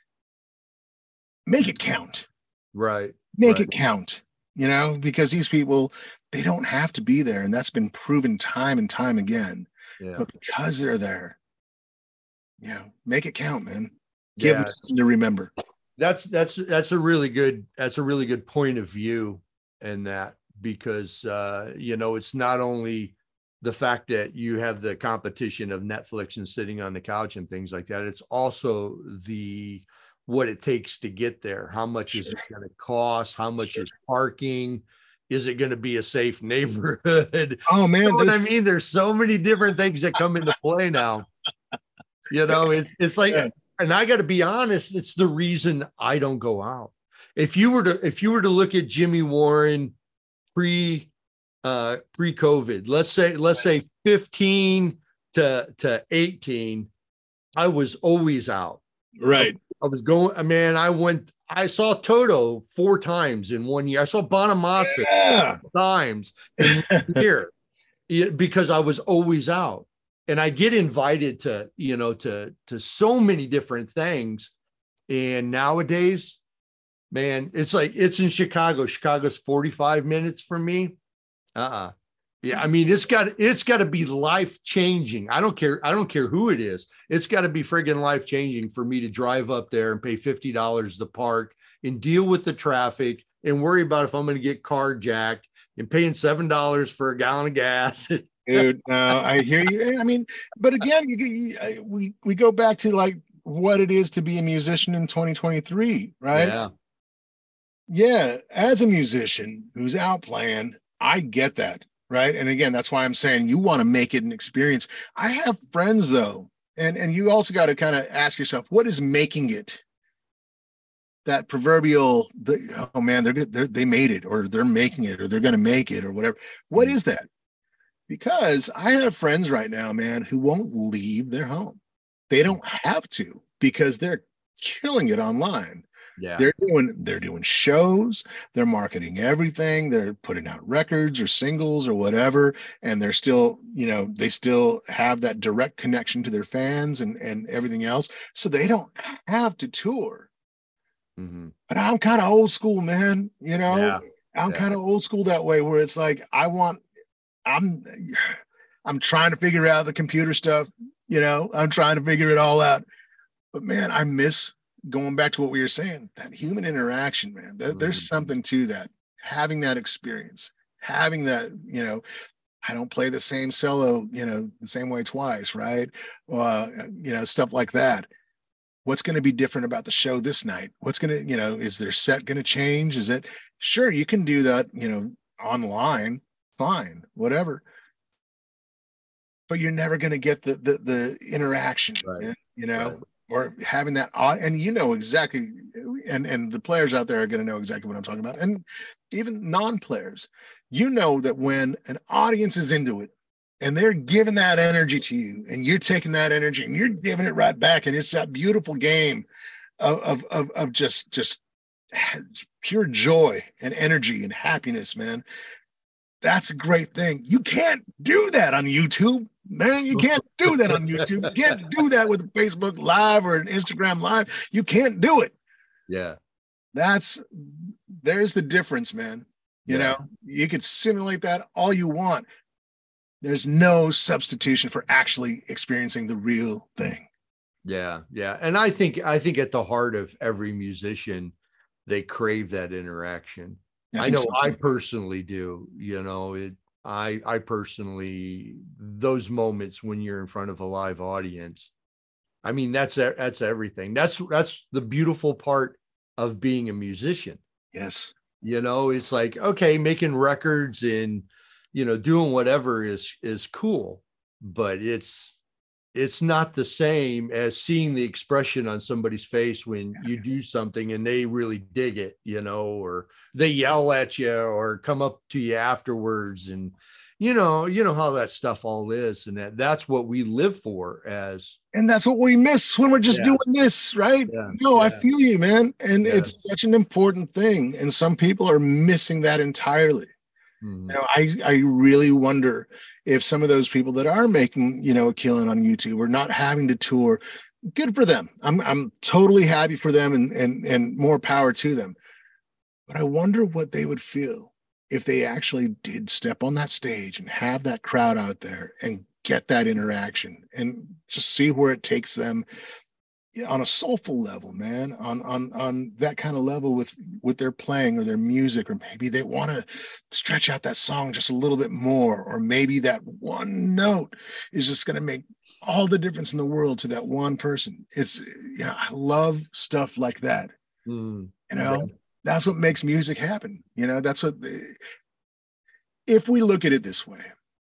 make it count. Right. Make right. it count. You know, because these people, they don't have to be there. And that's been proven time and time again. Yeah. But because they're there, you know, make it count, man. Give yeah. them something to remember. That's, that's, that's a really good, that's a really good point of view in that, because, uh, you know, it's not only the fact that you have the competition of Netflix and sitting on the couch and things like that. It's also the, what it takes to get there. How much sure. is it going to cost? How much sure. is parking? Is it going to be a safe neighborhood? Oh man, you know what I mean? There's so many different things that come into play now. You know, it's it's like, yeah. and I got to be honest, it's the reason I don't go out. If you were to if you were to look at Jimmy Warren pre uh pre-COVID, let's say let's say fifteen to to eighteen, I was always out. Right. I was going, man, I went, I saw Toto four times in one year. I saw Bonamassa yeah. times in one year because I was always out. And I get invited to, you know, to, to so many different things. And nowadays, man, it's like, it's in Chicago. Chicago's forty-five minutes from me. Uh-uh. Yeah, I mean, it's got it's got to be life changing. I don't care. I don't care who it is. It's got to be friggin' life changing for me to drive up there and pay fifty dollars to park and deal with the traffic and worry about if I'm going to get carjacked and paying seven dollars for a gallon of gas. Dude, no, I hear you. I mean, but again, you, you, we we go back to like what it is to be a musician in twenty twenty-three, right? Yeah. Yeah, as a musician who's out playing, I get that. Right. And again, that's why I'm saying you want to make it an experience. I have friends, though, and, and you also got to kind of ask yourself, what is making it that proverbial, the, oh, man, they're, they're they made it, or they're making it, or they're going to make it, or whatever. What is that? Because I have friends right now, man, who won't leave their home. They don't have to because they're killing it online. Yeah. They're doing they're doing shows, they're marketing everything, they're putting out records or singles or whatever, and they're still, you know, they still have that direct connection to their fans and, and everything else. So they don't have to tour. Mm-hmm. But I'm kind of old school, man. You know, yeah. I'm yeah. kind of old school that way, where it's like I want, I'm I'm trying to figure out the computer stuff, you know, I'm trying to figure it all out. But man, I miss going back to what we were saying, that human interaction, man. That, mm-hmm. There's something to that. Having that experience, having that, you know, I don't play the same solo, you know, the same way twice, right? Uh, you know, stuff like that. What's going to be different about the show this night? What's going to, you know, is their set going to change? Is it? Sure, you can do that, you know, online, fine, whatever. But you're never going to get the the the interaction, right. you know. Right. Or having that, and you know exactly, and, and the players out there are going to know exactly what I'm talking about. And even non-players, you know that when an audience is into it and they're giving that energy to you and you're taking that energy and you're giving it right back. And it's that beautiful game of, of, of, of just, just pure joy and energy and happiness, man. That's a great thing. You can't do that on YouTube. Man, you can't do that on YouTube. You can't do that with a Facebook Live or an Instagram Live. You can't do it. Yeah. That's, there's the difference, man. You yeah. know, you could simulate that all you want. There's no substitution for actually experiencing the real thing. Yeah. Yeah. And I think, I think at the heart of every musician, they crave that interaction. I, I know so I personally do, you know, it, I, I personally, those moments when you're in front of a live audience, I mean, that's, that's everything. That's, that's the beautiful part of being a musician. Yes. You know, it's like, okay, making records and, you know, doing whatever is, is cool, but it's, it's not the same as seeing the expression on somebody's face when you do something and they really dig it, you know, or they yell at you or come up to you afterwards. And, you know, you know how that stuff all is. And that, that's what we live for as. And that's what we miss when we're just yeah. doing this, right? Yeah. No, yeah. I feel you, man. And yeah. it's such an important thing. And some people are missing that entirely. Mm-hmm. You know, I, I really wonder if some of those people that are making, you know, a killing on YouTube or not having to tour, good for them. I'm I'm totally happy for them and and and more power to them. But I wonder what they would feel if they actually did step on that stage and have that crowd out there and get that interaction and just see where it takes them on a soulful level, man, on on on that kind of level with with their playing or their music, or maybe they want to stretch out that song just a little bit more, or maybe that one note is just going to make all the difference in the world to that one person. It's, you know, I love stuff like that. Mm, you know, yeah. That's what makes music happen. You know, that's what, if we look at it this way,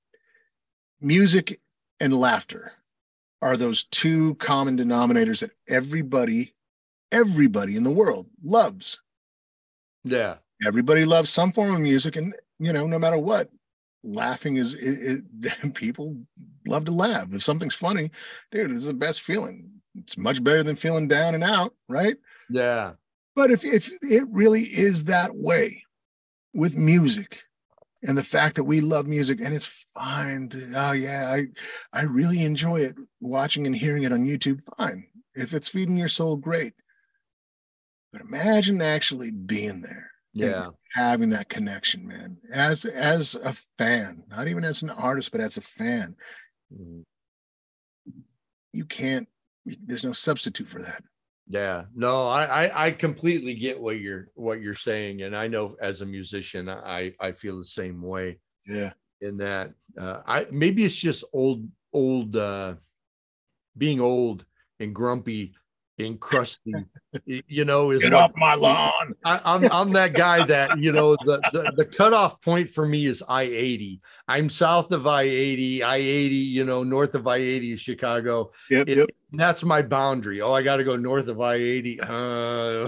music and laughter are those two common denominators that everybody, everybody in the world loves. Yeah. Everybody loves some form of music, and, you know, no matter what, laughing is, it, it, people love to laugh. If something's funny, dude, this is the best feeling. It's much better than feeling down and out, right? Yeah. But if, if it really is that way with music, and the fact that we love music, and it's fine to, oh yeah, I, I really enjoy it, watching and hearing it on YouTube, fine. If it's feeding your soul, great. But imagine actually being there and Yeah. having that connection, man, as as a fan, not even as an artist, but as a fan. Mhm. You can't, there's no substitute for that. Yeah, no, I, I I completely get what you're what you're saying, and I know as a musician, I I feel the same way. Yeah. In that, uh, I maybe it's just old old uh, being old and grumpy and crusty, you know, is Get what off my lawn. I, I'm I'm that guy that, you know, the, the the cutoff point for me is I eighty. I'm south of I eighty. I eighty, you know, north of I eighty is Chicago. Yep, It, yep. that's my boundary. Oh, I got to go north of I eighty. Uh,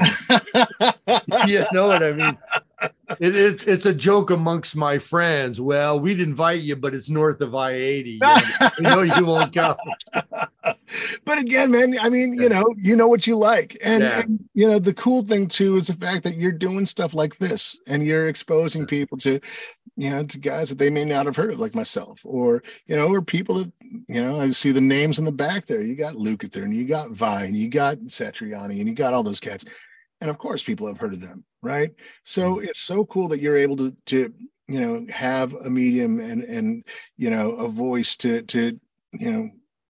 you know what I mean? It, it's it's a joke amongst my friends. Well, we'd invite you, but it's north of I eighty. You know, you know you won't come. But again, man, I mean, you know, you know what you like. And, Yeah. and, you know, the cool thing too is the fact that you're doing stuff like this and you're exposing people to, you know, to guys that they may not have heard of, like myself, or, you know, or people that, you know, I see the names in the back there. You got Lukather and you got Vine, you got Satriani, and you got all those cats. And of course, people have heard of them, right? So it's so cool that you're able to, to, you know, have a medium and, and, you know, a voice to, to, you know,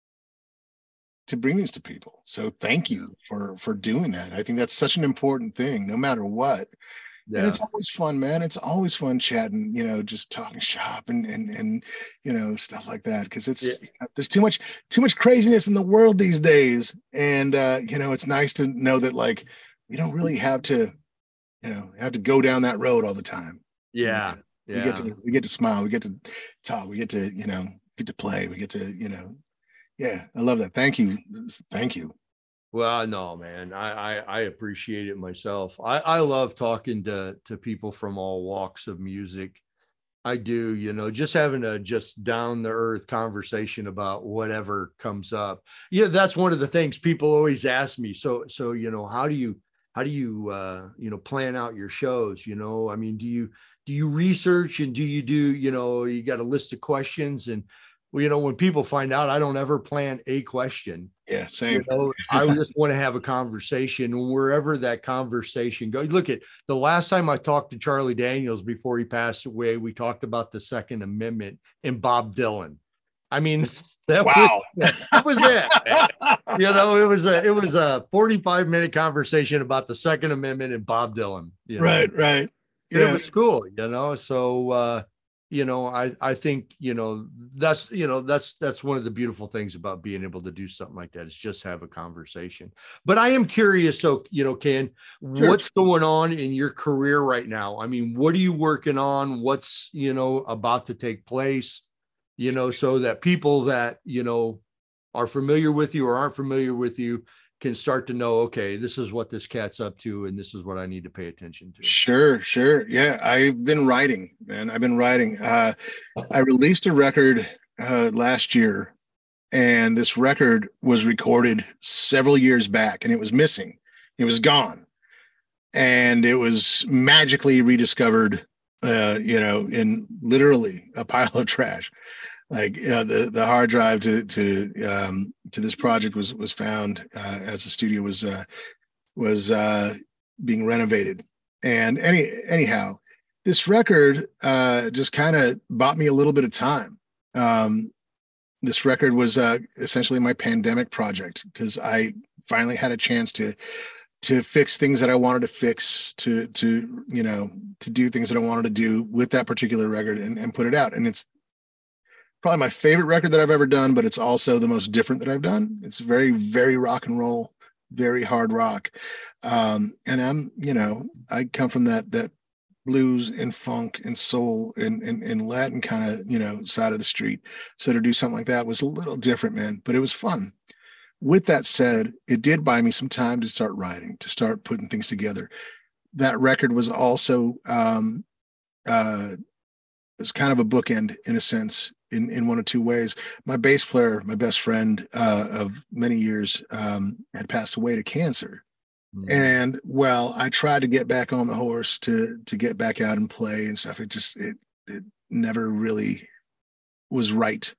to bring these to people. So thank you for for doing that. I think that's such an important thing, no matter what. Yeah. And it's always fun, man. It's always fun chatting, you know, just talking shop and and and you know, stuff like that. Cause it's yeah. you know, there's too much, too much craziness in the world these days. And uh, you know, it's nice to know that like we don't really have to, you know, have to go down that road all the time. Yeah. You know? Yeah. We get to we get to smile, we get to talk, we get to, you know, get to play, we get to, you know. Yeah, I love that. Thank you. Thank you. Well, no, man, I, I, I appreciate it myself. I, I love talking to, to people from all walks of music. I do, you know, just having a just down the earth conversation about whatever comes up. Yeah, that's one of the things people always ask me. So, so, you know, how do you, how do you, uh, you know, plan out your shows? You know, I mean, do you, do you research and do you do, you know, you got a list of questions and, well, you know, when people find out, I don't ever plan a question. Yeah, same. You know, I just want to have a conversation wherever that conversation goes. Look at the last time I talked to Charlie Daniels before he passed away, we talked about the Second Amendment and Bob Dylan. I mean, that wow. was that was it. You know, it was a it was a forty-five minute conversation about the Second Amendment and Bob Dylan. You know? Right, right. Yeah. It was cool, you know. So uh you know, I, I think, you know, that's, you know, that's, that's one of the beautiful things about being able to do something like that is just have a conversation. But I am curious. So, you know, Ken, sure. What's going on in your career right now? I mean, what are you working on? What's, you know, about to take place, you know, so that people that, you know, are familiar with you or aren't familiar with you can start to know, okay, this is what this cat's up to, and this is what I need to pay attention to. Sure, sure. Yeah, I've been writing, man. I've been writing. Uh, I released a record uh, last year, and this record was recorded several years back, and it was missing. It was gone. And it was magically rediscovered, uh, you know, in literally a pile of trash. Like uh, the the hard drive to to um, to this project was was found uh, as the studio was uh, was uh, being renovated. And any anyhow, this record uh, just kind of bought me a little bit of time. Um, this record was uh, essentially my pandemic project because I finally had a chance to to fix things that I wanted to fix, to to you know to do things that I wanted to do with that particular record and, and put it out. And it's probably my favorite record that I've ever done, but it's also the most different that I've done. It's very, very rock and roll, very hard rock. Um, and I'm, you know, I come from that, that blues and funk and soul and, and, and Latin kind of, you know, side of the street. So to do something like that was a little different, man, but it was fun. With that said, it did buy me some time to start writing, to start putting things together. That record was also, um, uh, it was kind of a bookend in a sense. In, in one or two ways. My bass player, my best friend uh, of many years, um, had passed away to cancer. Mm-hmm. And well, I tried to get back on the horse to to get back out and play and stuff. It just it it never really was right.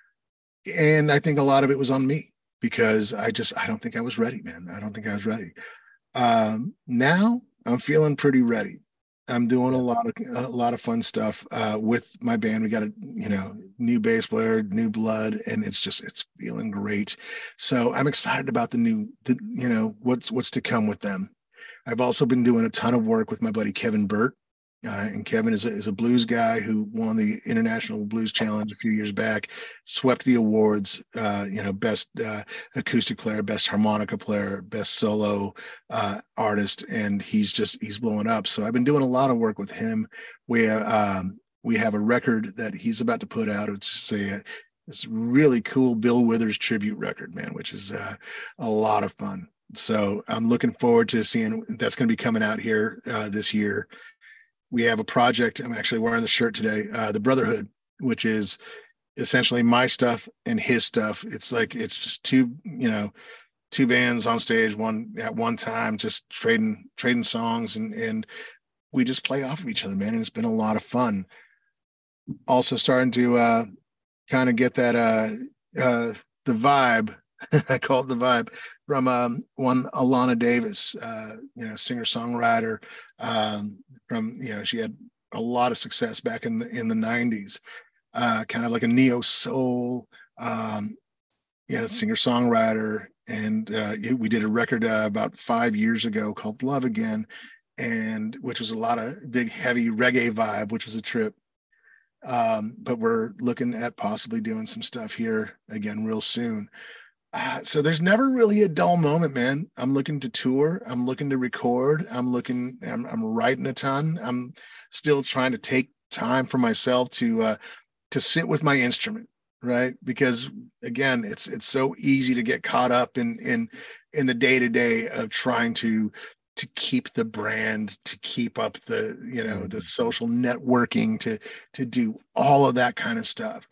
And I think a lot of it was on me because I just I don't think I was ready, man. I don't think I was ready. Um, now I'm feeling pretty ready. I'm doing a lot of a lot of fun stuff uh, with my band. We got a you know new bass player, new blood, and it's just it's feeling great. So I'm excited about the new the you know what's what's to come with them. I've also been doing a ton of work with my buddy Kevin Burt. Uh, and Kevin is a, is a blues guy who won the International Blues Challenge a few years back, swept the awards, uh, you know, best uh, acoustic player, best harmonica player, best solo uh, artist, and he's just he's blowing up. So I've been doing a lot of work with him. We um, we have a record that he's about to put out. It's just a it's really cool Bill Withers tribute record, man, which is uh, a lot of fun. So I'm looking forward to seeing that's going to be coming out here uh, this year. We have a project. I'm actually wearing the shirt today, uh, the Brotherhood, which is essentially my stuff and his stuff. It's like, it's just two, you know, two bands on stage, one at one time, just trading, trading songs. And, and we just play off of each other, man. And it's been a lot of fun. Also starting to uh, kind of get that, uh, uh, the vibe, I call it the vibe from um, one Alana Davis, uh, you know, singer songwriter. Um, from you know, she had a lot of success back in the in the nineties, uh, kind of like a neo soul, um, you know, singer songwriter. And uh, we did a record uh, about five years ago called Love Again, and which was a lot of big heavy reggae vibe, which was a trip. Um, but we're looking at possibly doing some stuff here again real soon. Uh, so there's never really a dull moment, man. I'm looking to tour. I'm looking to record. I'm looking, I'm, I'm writing a ton. I'm still trying to take time for myself to, uh, to sit with my instrument. Right. Because again, it's, it's so easy to get caught up in, in, in the day to day of trying to, to keep the brand, to keep up the, you know, the social networking, to, to do all of that kind of stuff.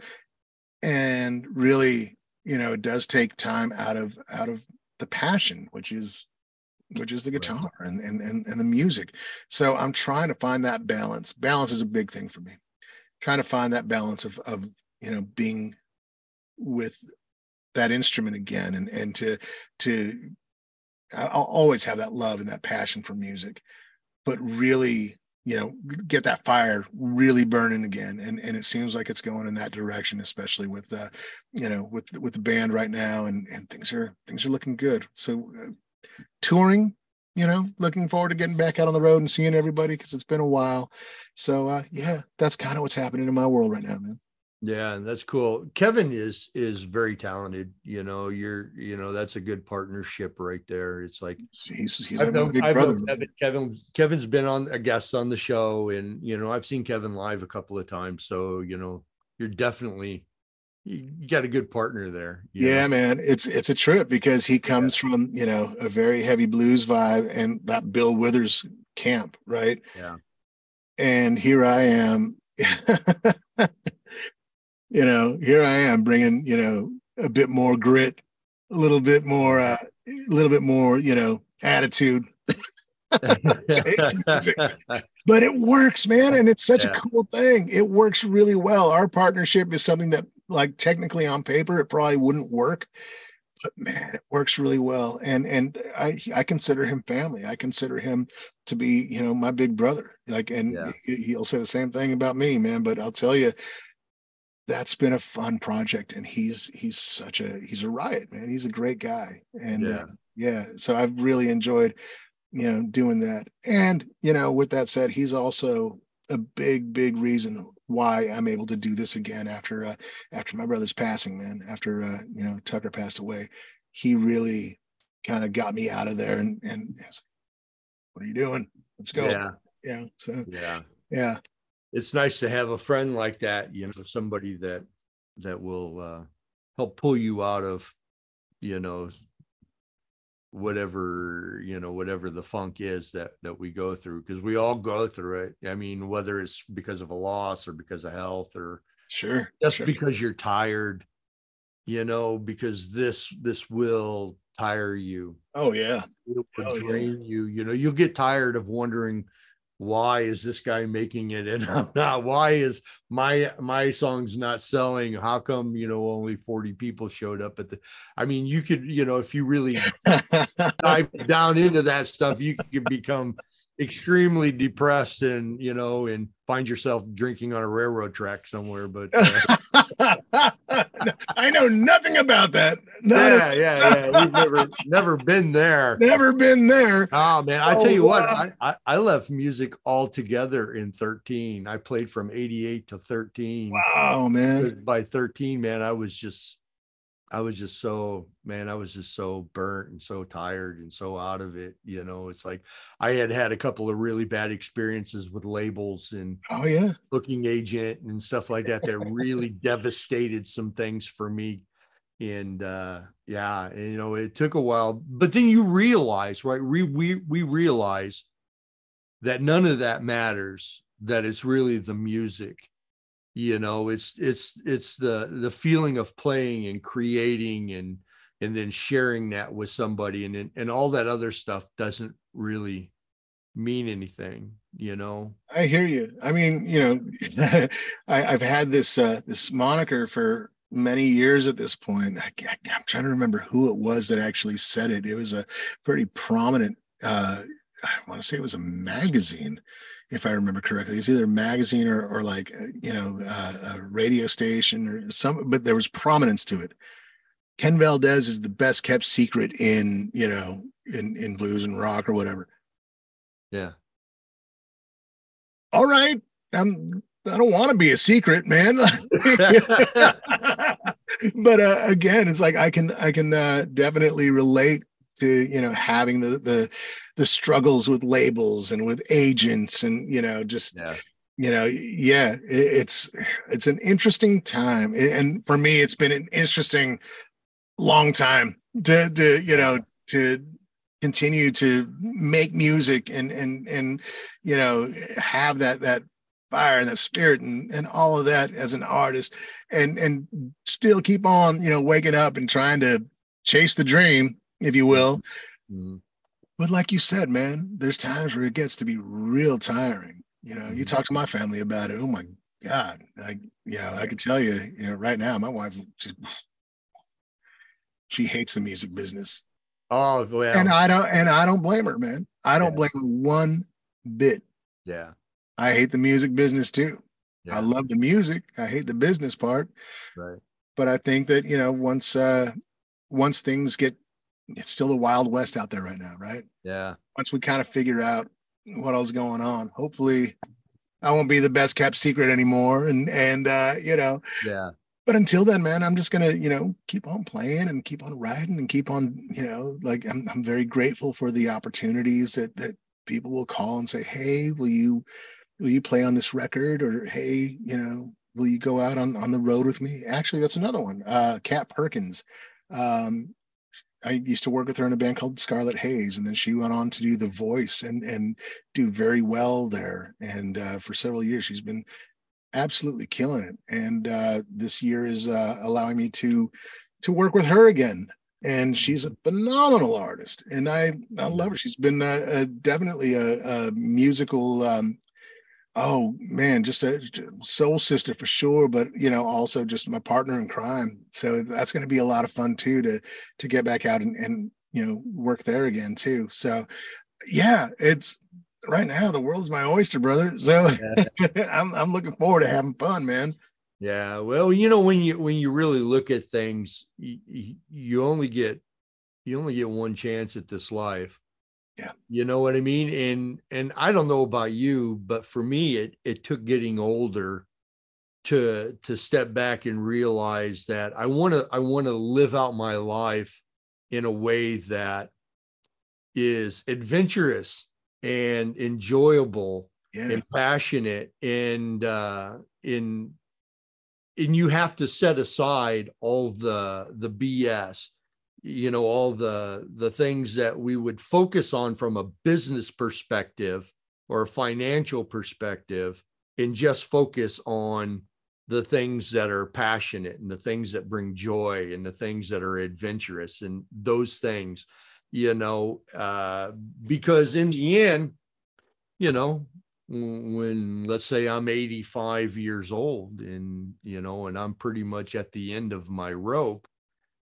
And really, you know, it does take time out of out of the passion, which is which is the guitar right. and, and and and the music. So I'm trying to find that balance. Balance is a big thing for me. Trying to find that balance of of you know being with that instrument again, and and to to I'll always have that love and that passion for music, but really, you know, get that fire really burning again. And, and it seems like it's going in that direction, especially with, uh, you know, with, with the band right now, and, and things are, things are looking good. So uh, touring, you know, looking forward to getting back out on the road and seeing everybody, cause it's been a while. So uh, yeah, that's kind of what's happening in my world right now, man. Yeah, that's cool. Kevin is is very talented. You know, you're you know that's a good partnership right there. It's like he's he's I've a known, big I've brother. known Kevin. Kevin Kevin's been on a guest on the show, and you know I've seen Kevin live a couple of times. So you know you're definitely you, you got a good partner there. Yeah, know? man, it's it's a trip because he comes yeah. from you know a very heavy blues vibe and that Bill Withers camp, right? Yeah. And here I am. You know, here I am bringing, you know, a bit more grit, a little bit more, uh, a little bit more, you know, attitude. But it works, man. And it's such yeah. a cool thing. It works really well. Our partnership is something that, like, technically on paper, it probably wouldn't work. But man, it works really well. And and I I consider him family. I consider him to be, you know, my big brother. Like, and yeah. he, he'll say the same thing about me, man. But I'll tell you, that's been a fun project, and he's he's such a he's a riot, man. He's a great guy, and yeah, uh, yeah. So I've really enjoyed, you know, doing that. And you know, with that said, he's also a big, big reason why I'm able to do this again after uh, after my brother's passing, man. After uh, you know Tucker passed away, he really kind of got me out of there, and and was like, what are you doing? Let's go. Yeah, yeah. So yeah, yeah. It's nice to have a friend like that, you know, somebody that that will uh, help pull you out of, you know, whatever, you know, whatever the funk is that that we go through, because we all go through it. I mean, whether it's because of a loss or because of health or sure, just sure. because you're tired, you know, because this this will tire you. Oh yeah, it will oh, drain yeah. you. You know, you'll get tired of wondering, why is this guy making it and I'm not? Why is my my song's not selling? How come, you know, only forty people showed up at the I mean, you could, you know, if you really dive down into that stuff, you could become, extremely depressed and, you know, and find yourself drinking on a railroad track somewhere. But uh, I know nothing about that. Not yeah, a, yeah, yeah. We've never, never been there. never been there. Oh man, I Oh, tell you what, wow. I, I I left music altogether in thirteen. I played from eighty-eight to thirteen. Wow, man. By thirteen, man, I was just I was just so, man, I was just so burnt and so tired and so out of it. You know, it's like I had had a couple of really bad experiences with labels and Oh yeah. booking agent and stuff like that that really devastated some things for me. And uh yeah, and, you know, it took a while, but then you realize, right? We we we realize that none of that matters, that it's really the music. You know, it's it's it's the the feeling of playing and creating and and then sharing that with somebody, and and all that other stuff doesn't really mean anything, you know. I hear you. I mean, you know, I, I've had this uh, this moniker for many years at this point. I, I, I'm trying to remember who it was that actually said it. It was a pretty prominent. Uh, I want to say it was a magazine, if I remember correctly. It's either a magazine or, or like you know uh, a radio station or some. But there was prominence to it. Ken Valdez is the best kept secret in you know in in blues and rock or whatever. Yeah. All right. I'm, I don't want to be a secret, man. But uh, again, it's like I can I can uh, definitely relate to you know having the the the struggles with labels and with agents and you know just Yeah. you know yeah it, it's it's an interesting time, and for me it's been an interesting long time to to you know to continue to make music and and and you know have that that fire and that spirit and and all of that as an artist, and and still keep on you know waking up and trying to chase the dream, if you will. Mm-hmm. But like you said, man, there's times where it gets to be real tiring. You know, you talk to my family about it. Oh my God. I, yeah, I can tell you, you know, right now, my wife, she, she hates the music business. Oh, well. And I don't, and I don't blame her, man. I don't Yeah. blame her one bit. Yeah. I hate the music business too. Yeah. I love the music. I hate the business part. Right. But I think that, you know, once, uh, once things get, it's still the Wild West out there right now, right? Yeah. Once we kind of figure out what else is going on, hopefully I won't be the best kept secret anymore. And, and, uh, you know, Yeah. but until then, man, I'm just going to, you know, keep on playing and keep on writing and keep on, you know, like I'm, I'm very grateful for the opportunities that, that people will call and say, hey, will you, will you play on this record? Or, hey, you know, will you go out on, on the road with me? Actually, that's another one. Uh, Kat Perkins. Um, I used to work with her in a band called Scarlet Haze, and then she went on to do The Voice and and do very well there. And uh, for several years, she's been absolutely killing it. And uh, this year is uh, allowing me to to work with her again. And she's a phenomenal artist, and I I love her. She's been uh, uh, definitely a, a musical. Um, oh man, just a soul sister for sure, but you know, also just my partner in crime. So that's going to be a lot of fun too, to to get back out and, and you know work there again too. So yeah, it's right now the world's my oyster, brother. So yeah. I'm I'm looking forward to having fun, man. Yeah. Well, you know, when you when you really look at things, you, you only get you only get one chance at this life. Yeah. You know what I mean? And and I don't know about you, but for me, it it took getting older to to step back and realize that I want to I want to live out my life in a way that is adventurous and enjoyable Yeah. and passionate, and uh in and you have to set aside all the the B S, you know, all the the things that we would focus on from a business perspective or a financial perspective, and just focus on the things that are passionate and the things that bring joy and the things that are adventurous and those things, you know, uh, because in the end, you know, when let's say I'm eighty-five years old and, you know, and I'm pretty much at the end of my rope,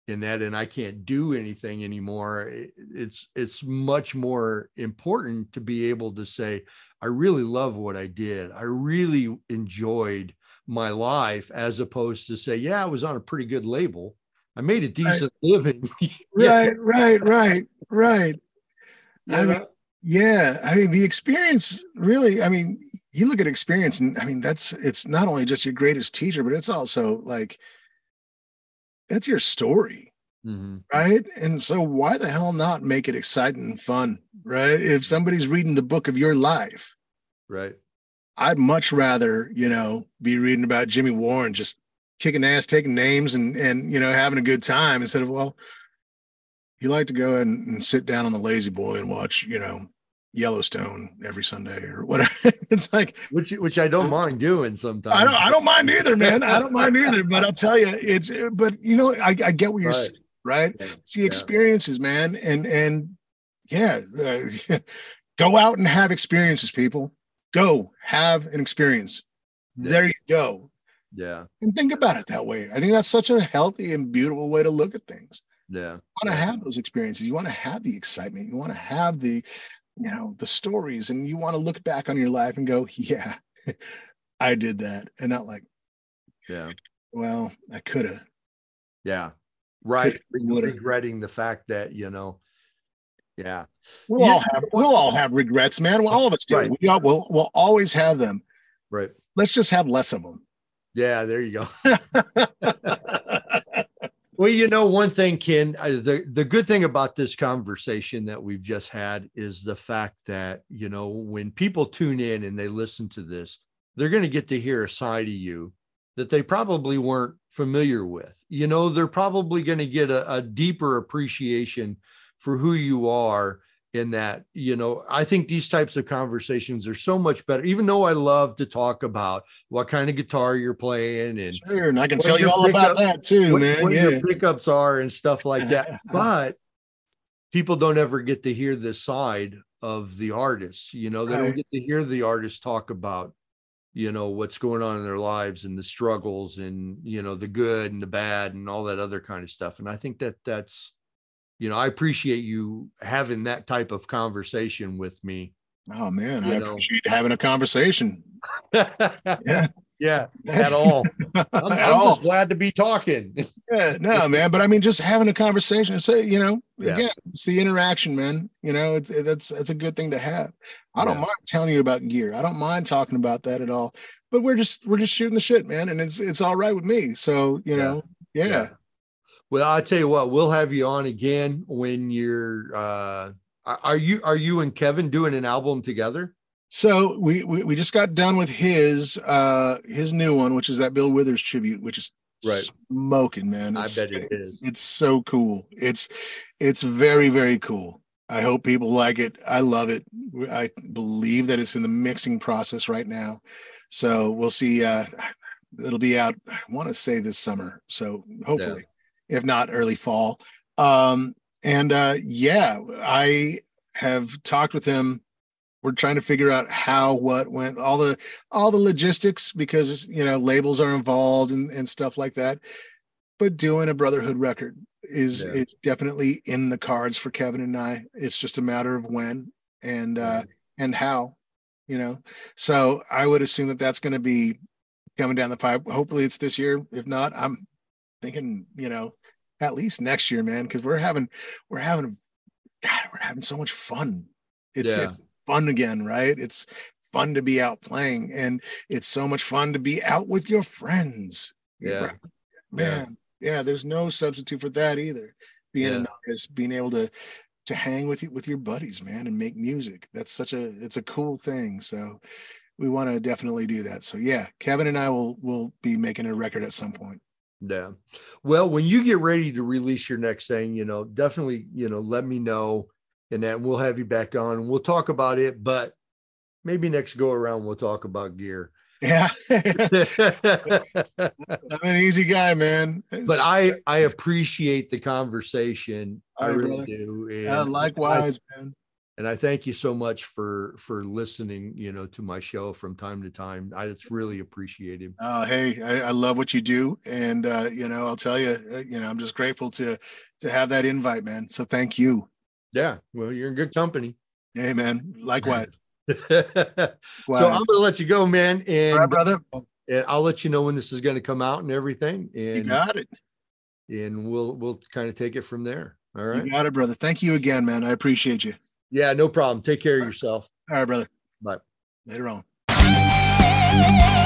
in that, and I can't do anything anymore. It's, it's much more important to be able to say, I really love what I did. I really enjoyed my life, as opposed to say, yeah, I was on a pretty good label. I made a decent right. living. Right, right, right, right. You I know? mean, yeah. I mean, the experience really, I mean, you look at experience and I mean, that's, it's not only just your greatest teacher, but it's also like, that's your story. Mm-hmm. Right. And so why the hell not make it exciting and fun? Right. If somebody's reading the book of your life, Right. I'd much rather, you know, be reading about Jimmy Warren just kicking ass, taking names and, and, you know, having a good time instead of, well, you like to go and, and sit down on the lazy boy and watch, you know, Yellowstone every Sunday or whatever. It's like, which, which I don't mind doing sometimes. I don't, I don't mind either, man. I don't mind either, but I'll tell you, it's, but you know, I, I get what you're Right. saying, right? Yeah. It's the experiences, man. And, and yeah, uh, go out and have experiences, people. Go have an experience. Yeah. There you go. Yeah. And think about it that way. I think that's such a healthy and beautiful way to look at things. Yeah. You want to yeah. have those experiences. You want to have the excitement. You want to have the, you know, the stories, and you want to look back on your life and go, yeah, I did that. And not like, yeah, well, I could have. Yeah. Right. Could've, regretting the fact that, you know, yeah. We'll yeah. all have, we'll all have regrets, man. Well, all of us do. Right. We all, we'll, we'll always have them. Right. Let's just have less of them. Yeah, there you go. Well, you know, one thing, Ken, uh, the, the good thing about this conversation that we've just had is the fact that, you know, when people tune in and they listen to this, they're going to get to hear a side of you that they probably weren't familiar with. You know, they're probably going to get a, a deeper appreciation for who you are. In that, you know, I think these types of conversations are so much better, even though I love to talk about what kind of guitar you're playing and, sure, and I can tell you all about that too, what, man. What yeah. your pickups are and stuff like that. But people don't ever get to hear this side of the artists. You know, they right. don't get to hear the artists talk about, you know, what's going on in their lives and the struggles and, you know, the good and the bad and all that other kind of stuff. And I think that that's, you know, I appreciate you having that type of conversation with me. Oh man, I know. appreciate having a conversation. yeah, yeah, at all. I'm, at I'm all. just glad to be talking. yeah, no, man, but I mean, just having a conversation. Say, you know, yeah. again, it's the interaction, man. You know, it's it, that's that's a good thing to have. I don't yeah. mind telling you about gear. I don't mind talking about that at all. But we're just we're just shooting the shit, man, and it's it's all right with me. So you know, yeah. yeah. yeah. Well, I'll tell you what, we'll have you on again when you're, uh, are you, are you and Kevin doing an album together? So we, we, we just got done with his, uh, his new one, which is that Bill Withers tribute, which is right. smoking, man. It's, I bet it it's, is. It's so cool. It's, it's very, very cool. I hope people like it. I love it. I believe that it's in the mixing process right now. So we'll see. Uh, it'll be out, I want to say this summer. So hopefully. Yeah. If not early fall. Um, and uh, yeah, I have talked with him. We're trying to figure out how, what, when, all the, all the logistics, because, you know, labels are involved and, and stuff like that. But doing a Brotherhood record is, yeah. is definitely in the cards for Kevin and I. It's just a matter of when and, uh, and how, you know. So I would assume that that's going to be coming down the pipe. Hopefully it's this year. If not, I'm thinking, you know, at least next year, man, because we're having, we're having, God, we're having so much fun. It's, yeah. it's fun again, right? It's fun to be out playing, and it's so much fun to be out with your friends. Yeah, right? man. Yeah. yeah, there's no substitute for that either. Being yeah. an artist, being able to to hang with you with your buddies, man, and make music. That's such a, it's a cool thing. So we want to definitely do that. So yeah, Kevin and I will will be making a record at some point. Yeah. Well, when you get ready to release your next thing, you know, definitely, you know, let me know, and then we'll have you back on and we'll talk about it, but maybe next go around, we'll talk about gear. Yeah. I'm an easy guy, man. But I, I appreciate the conversation. I really brother. do. And yeah, likewise, I, man. And I thank you so much for for listening, you know, to my show from time to time. I, it's really appreciated. Oh, hey, I, I love what you do, and uh, you know, I'll tell you, uh, you know, I'm just grateful to to have that invite, man. So thank you. Yeah, well, you're in good company. Hey, man. Likewise. So I'm gonna let you go, man, and all right, brother. And I'll let you know when this is going to come out and everything. And you got it. And we'll we'll kind of take it from there. All right. You got it, brother. Thank you again, man. I appreciate you. Yeah, no problem. Take care of yourself. All right, brother. Bye. Later on.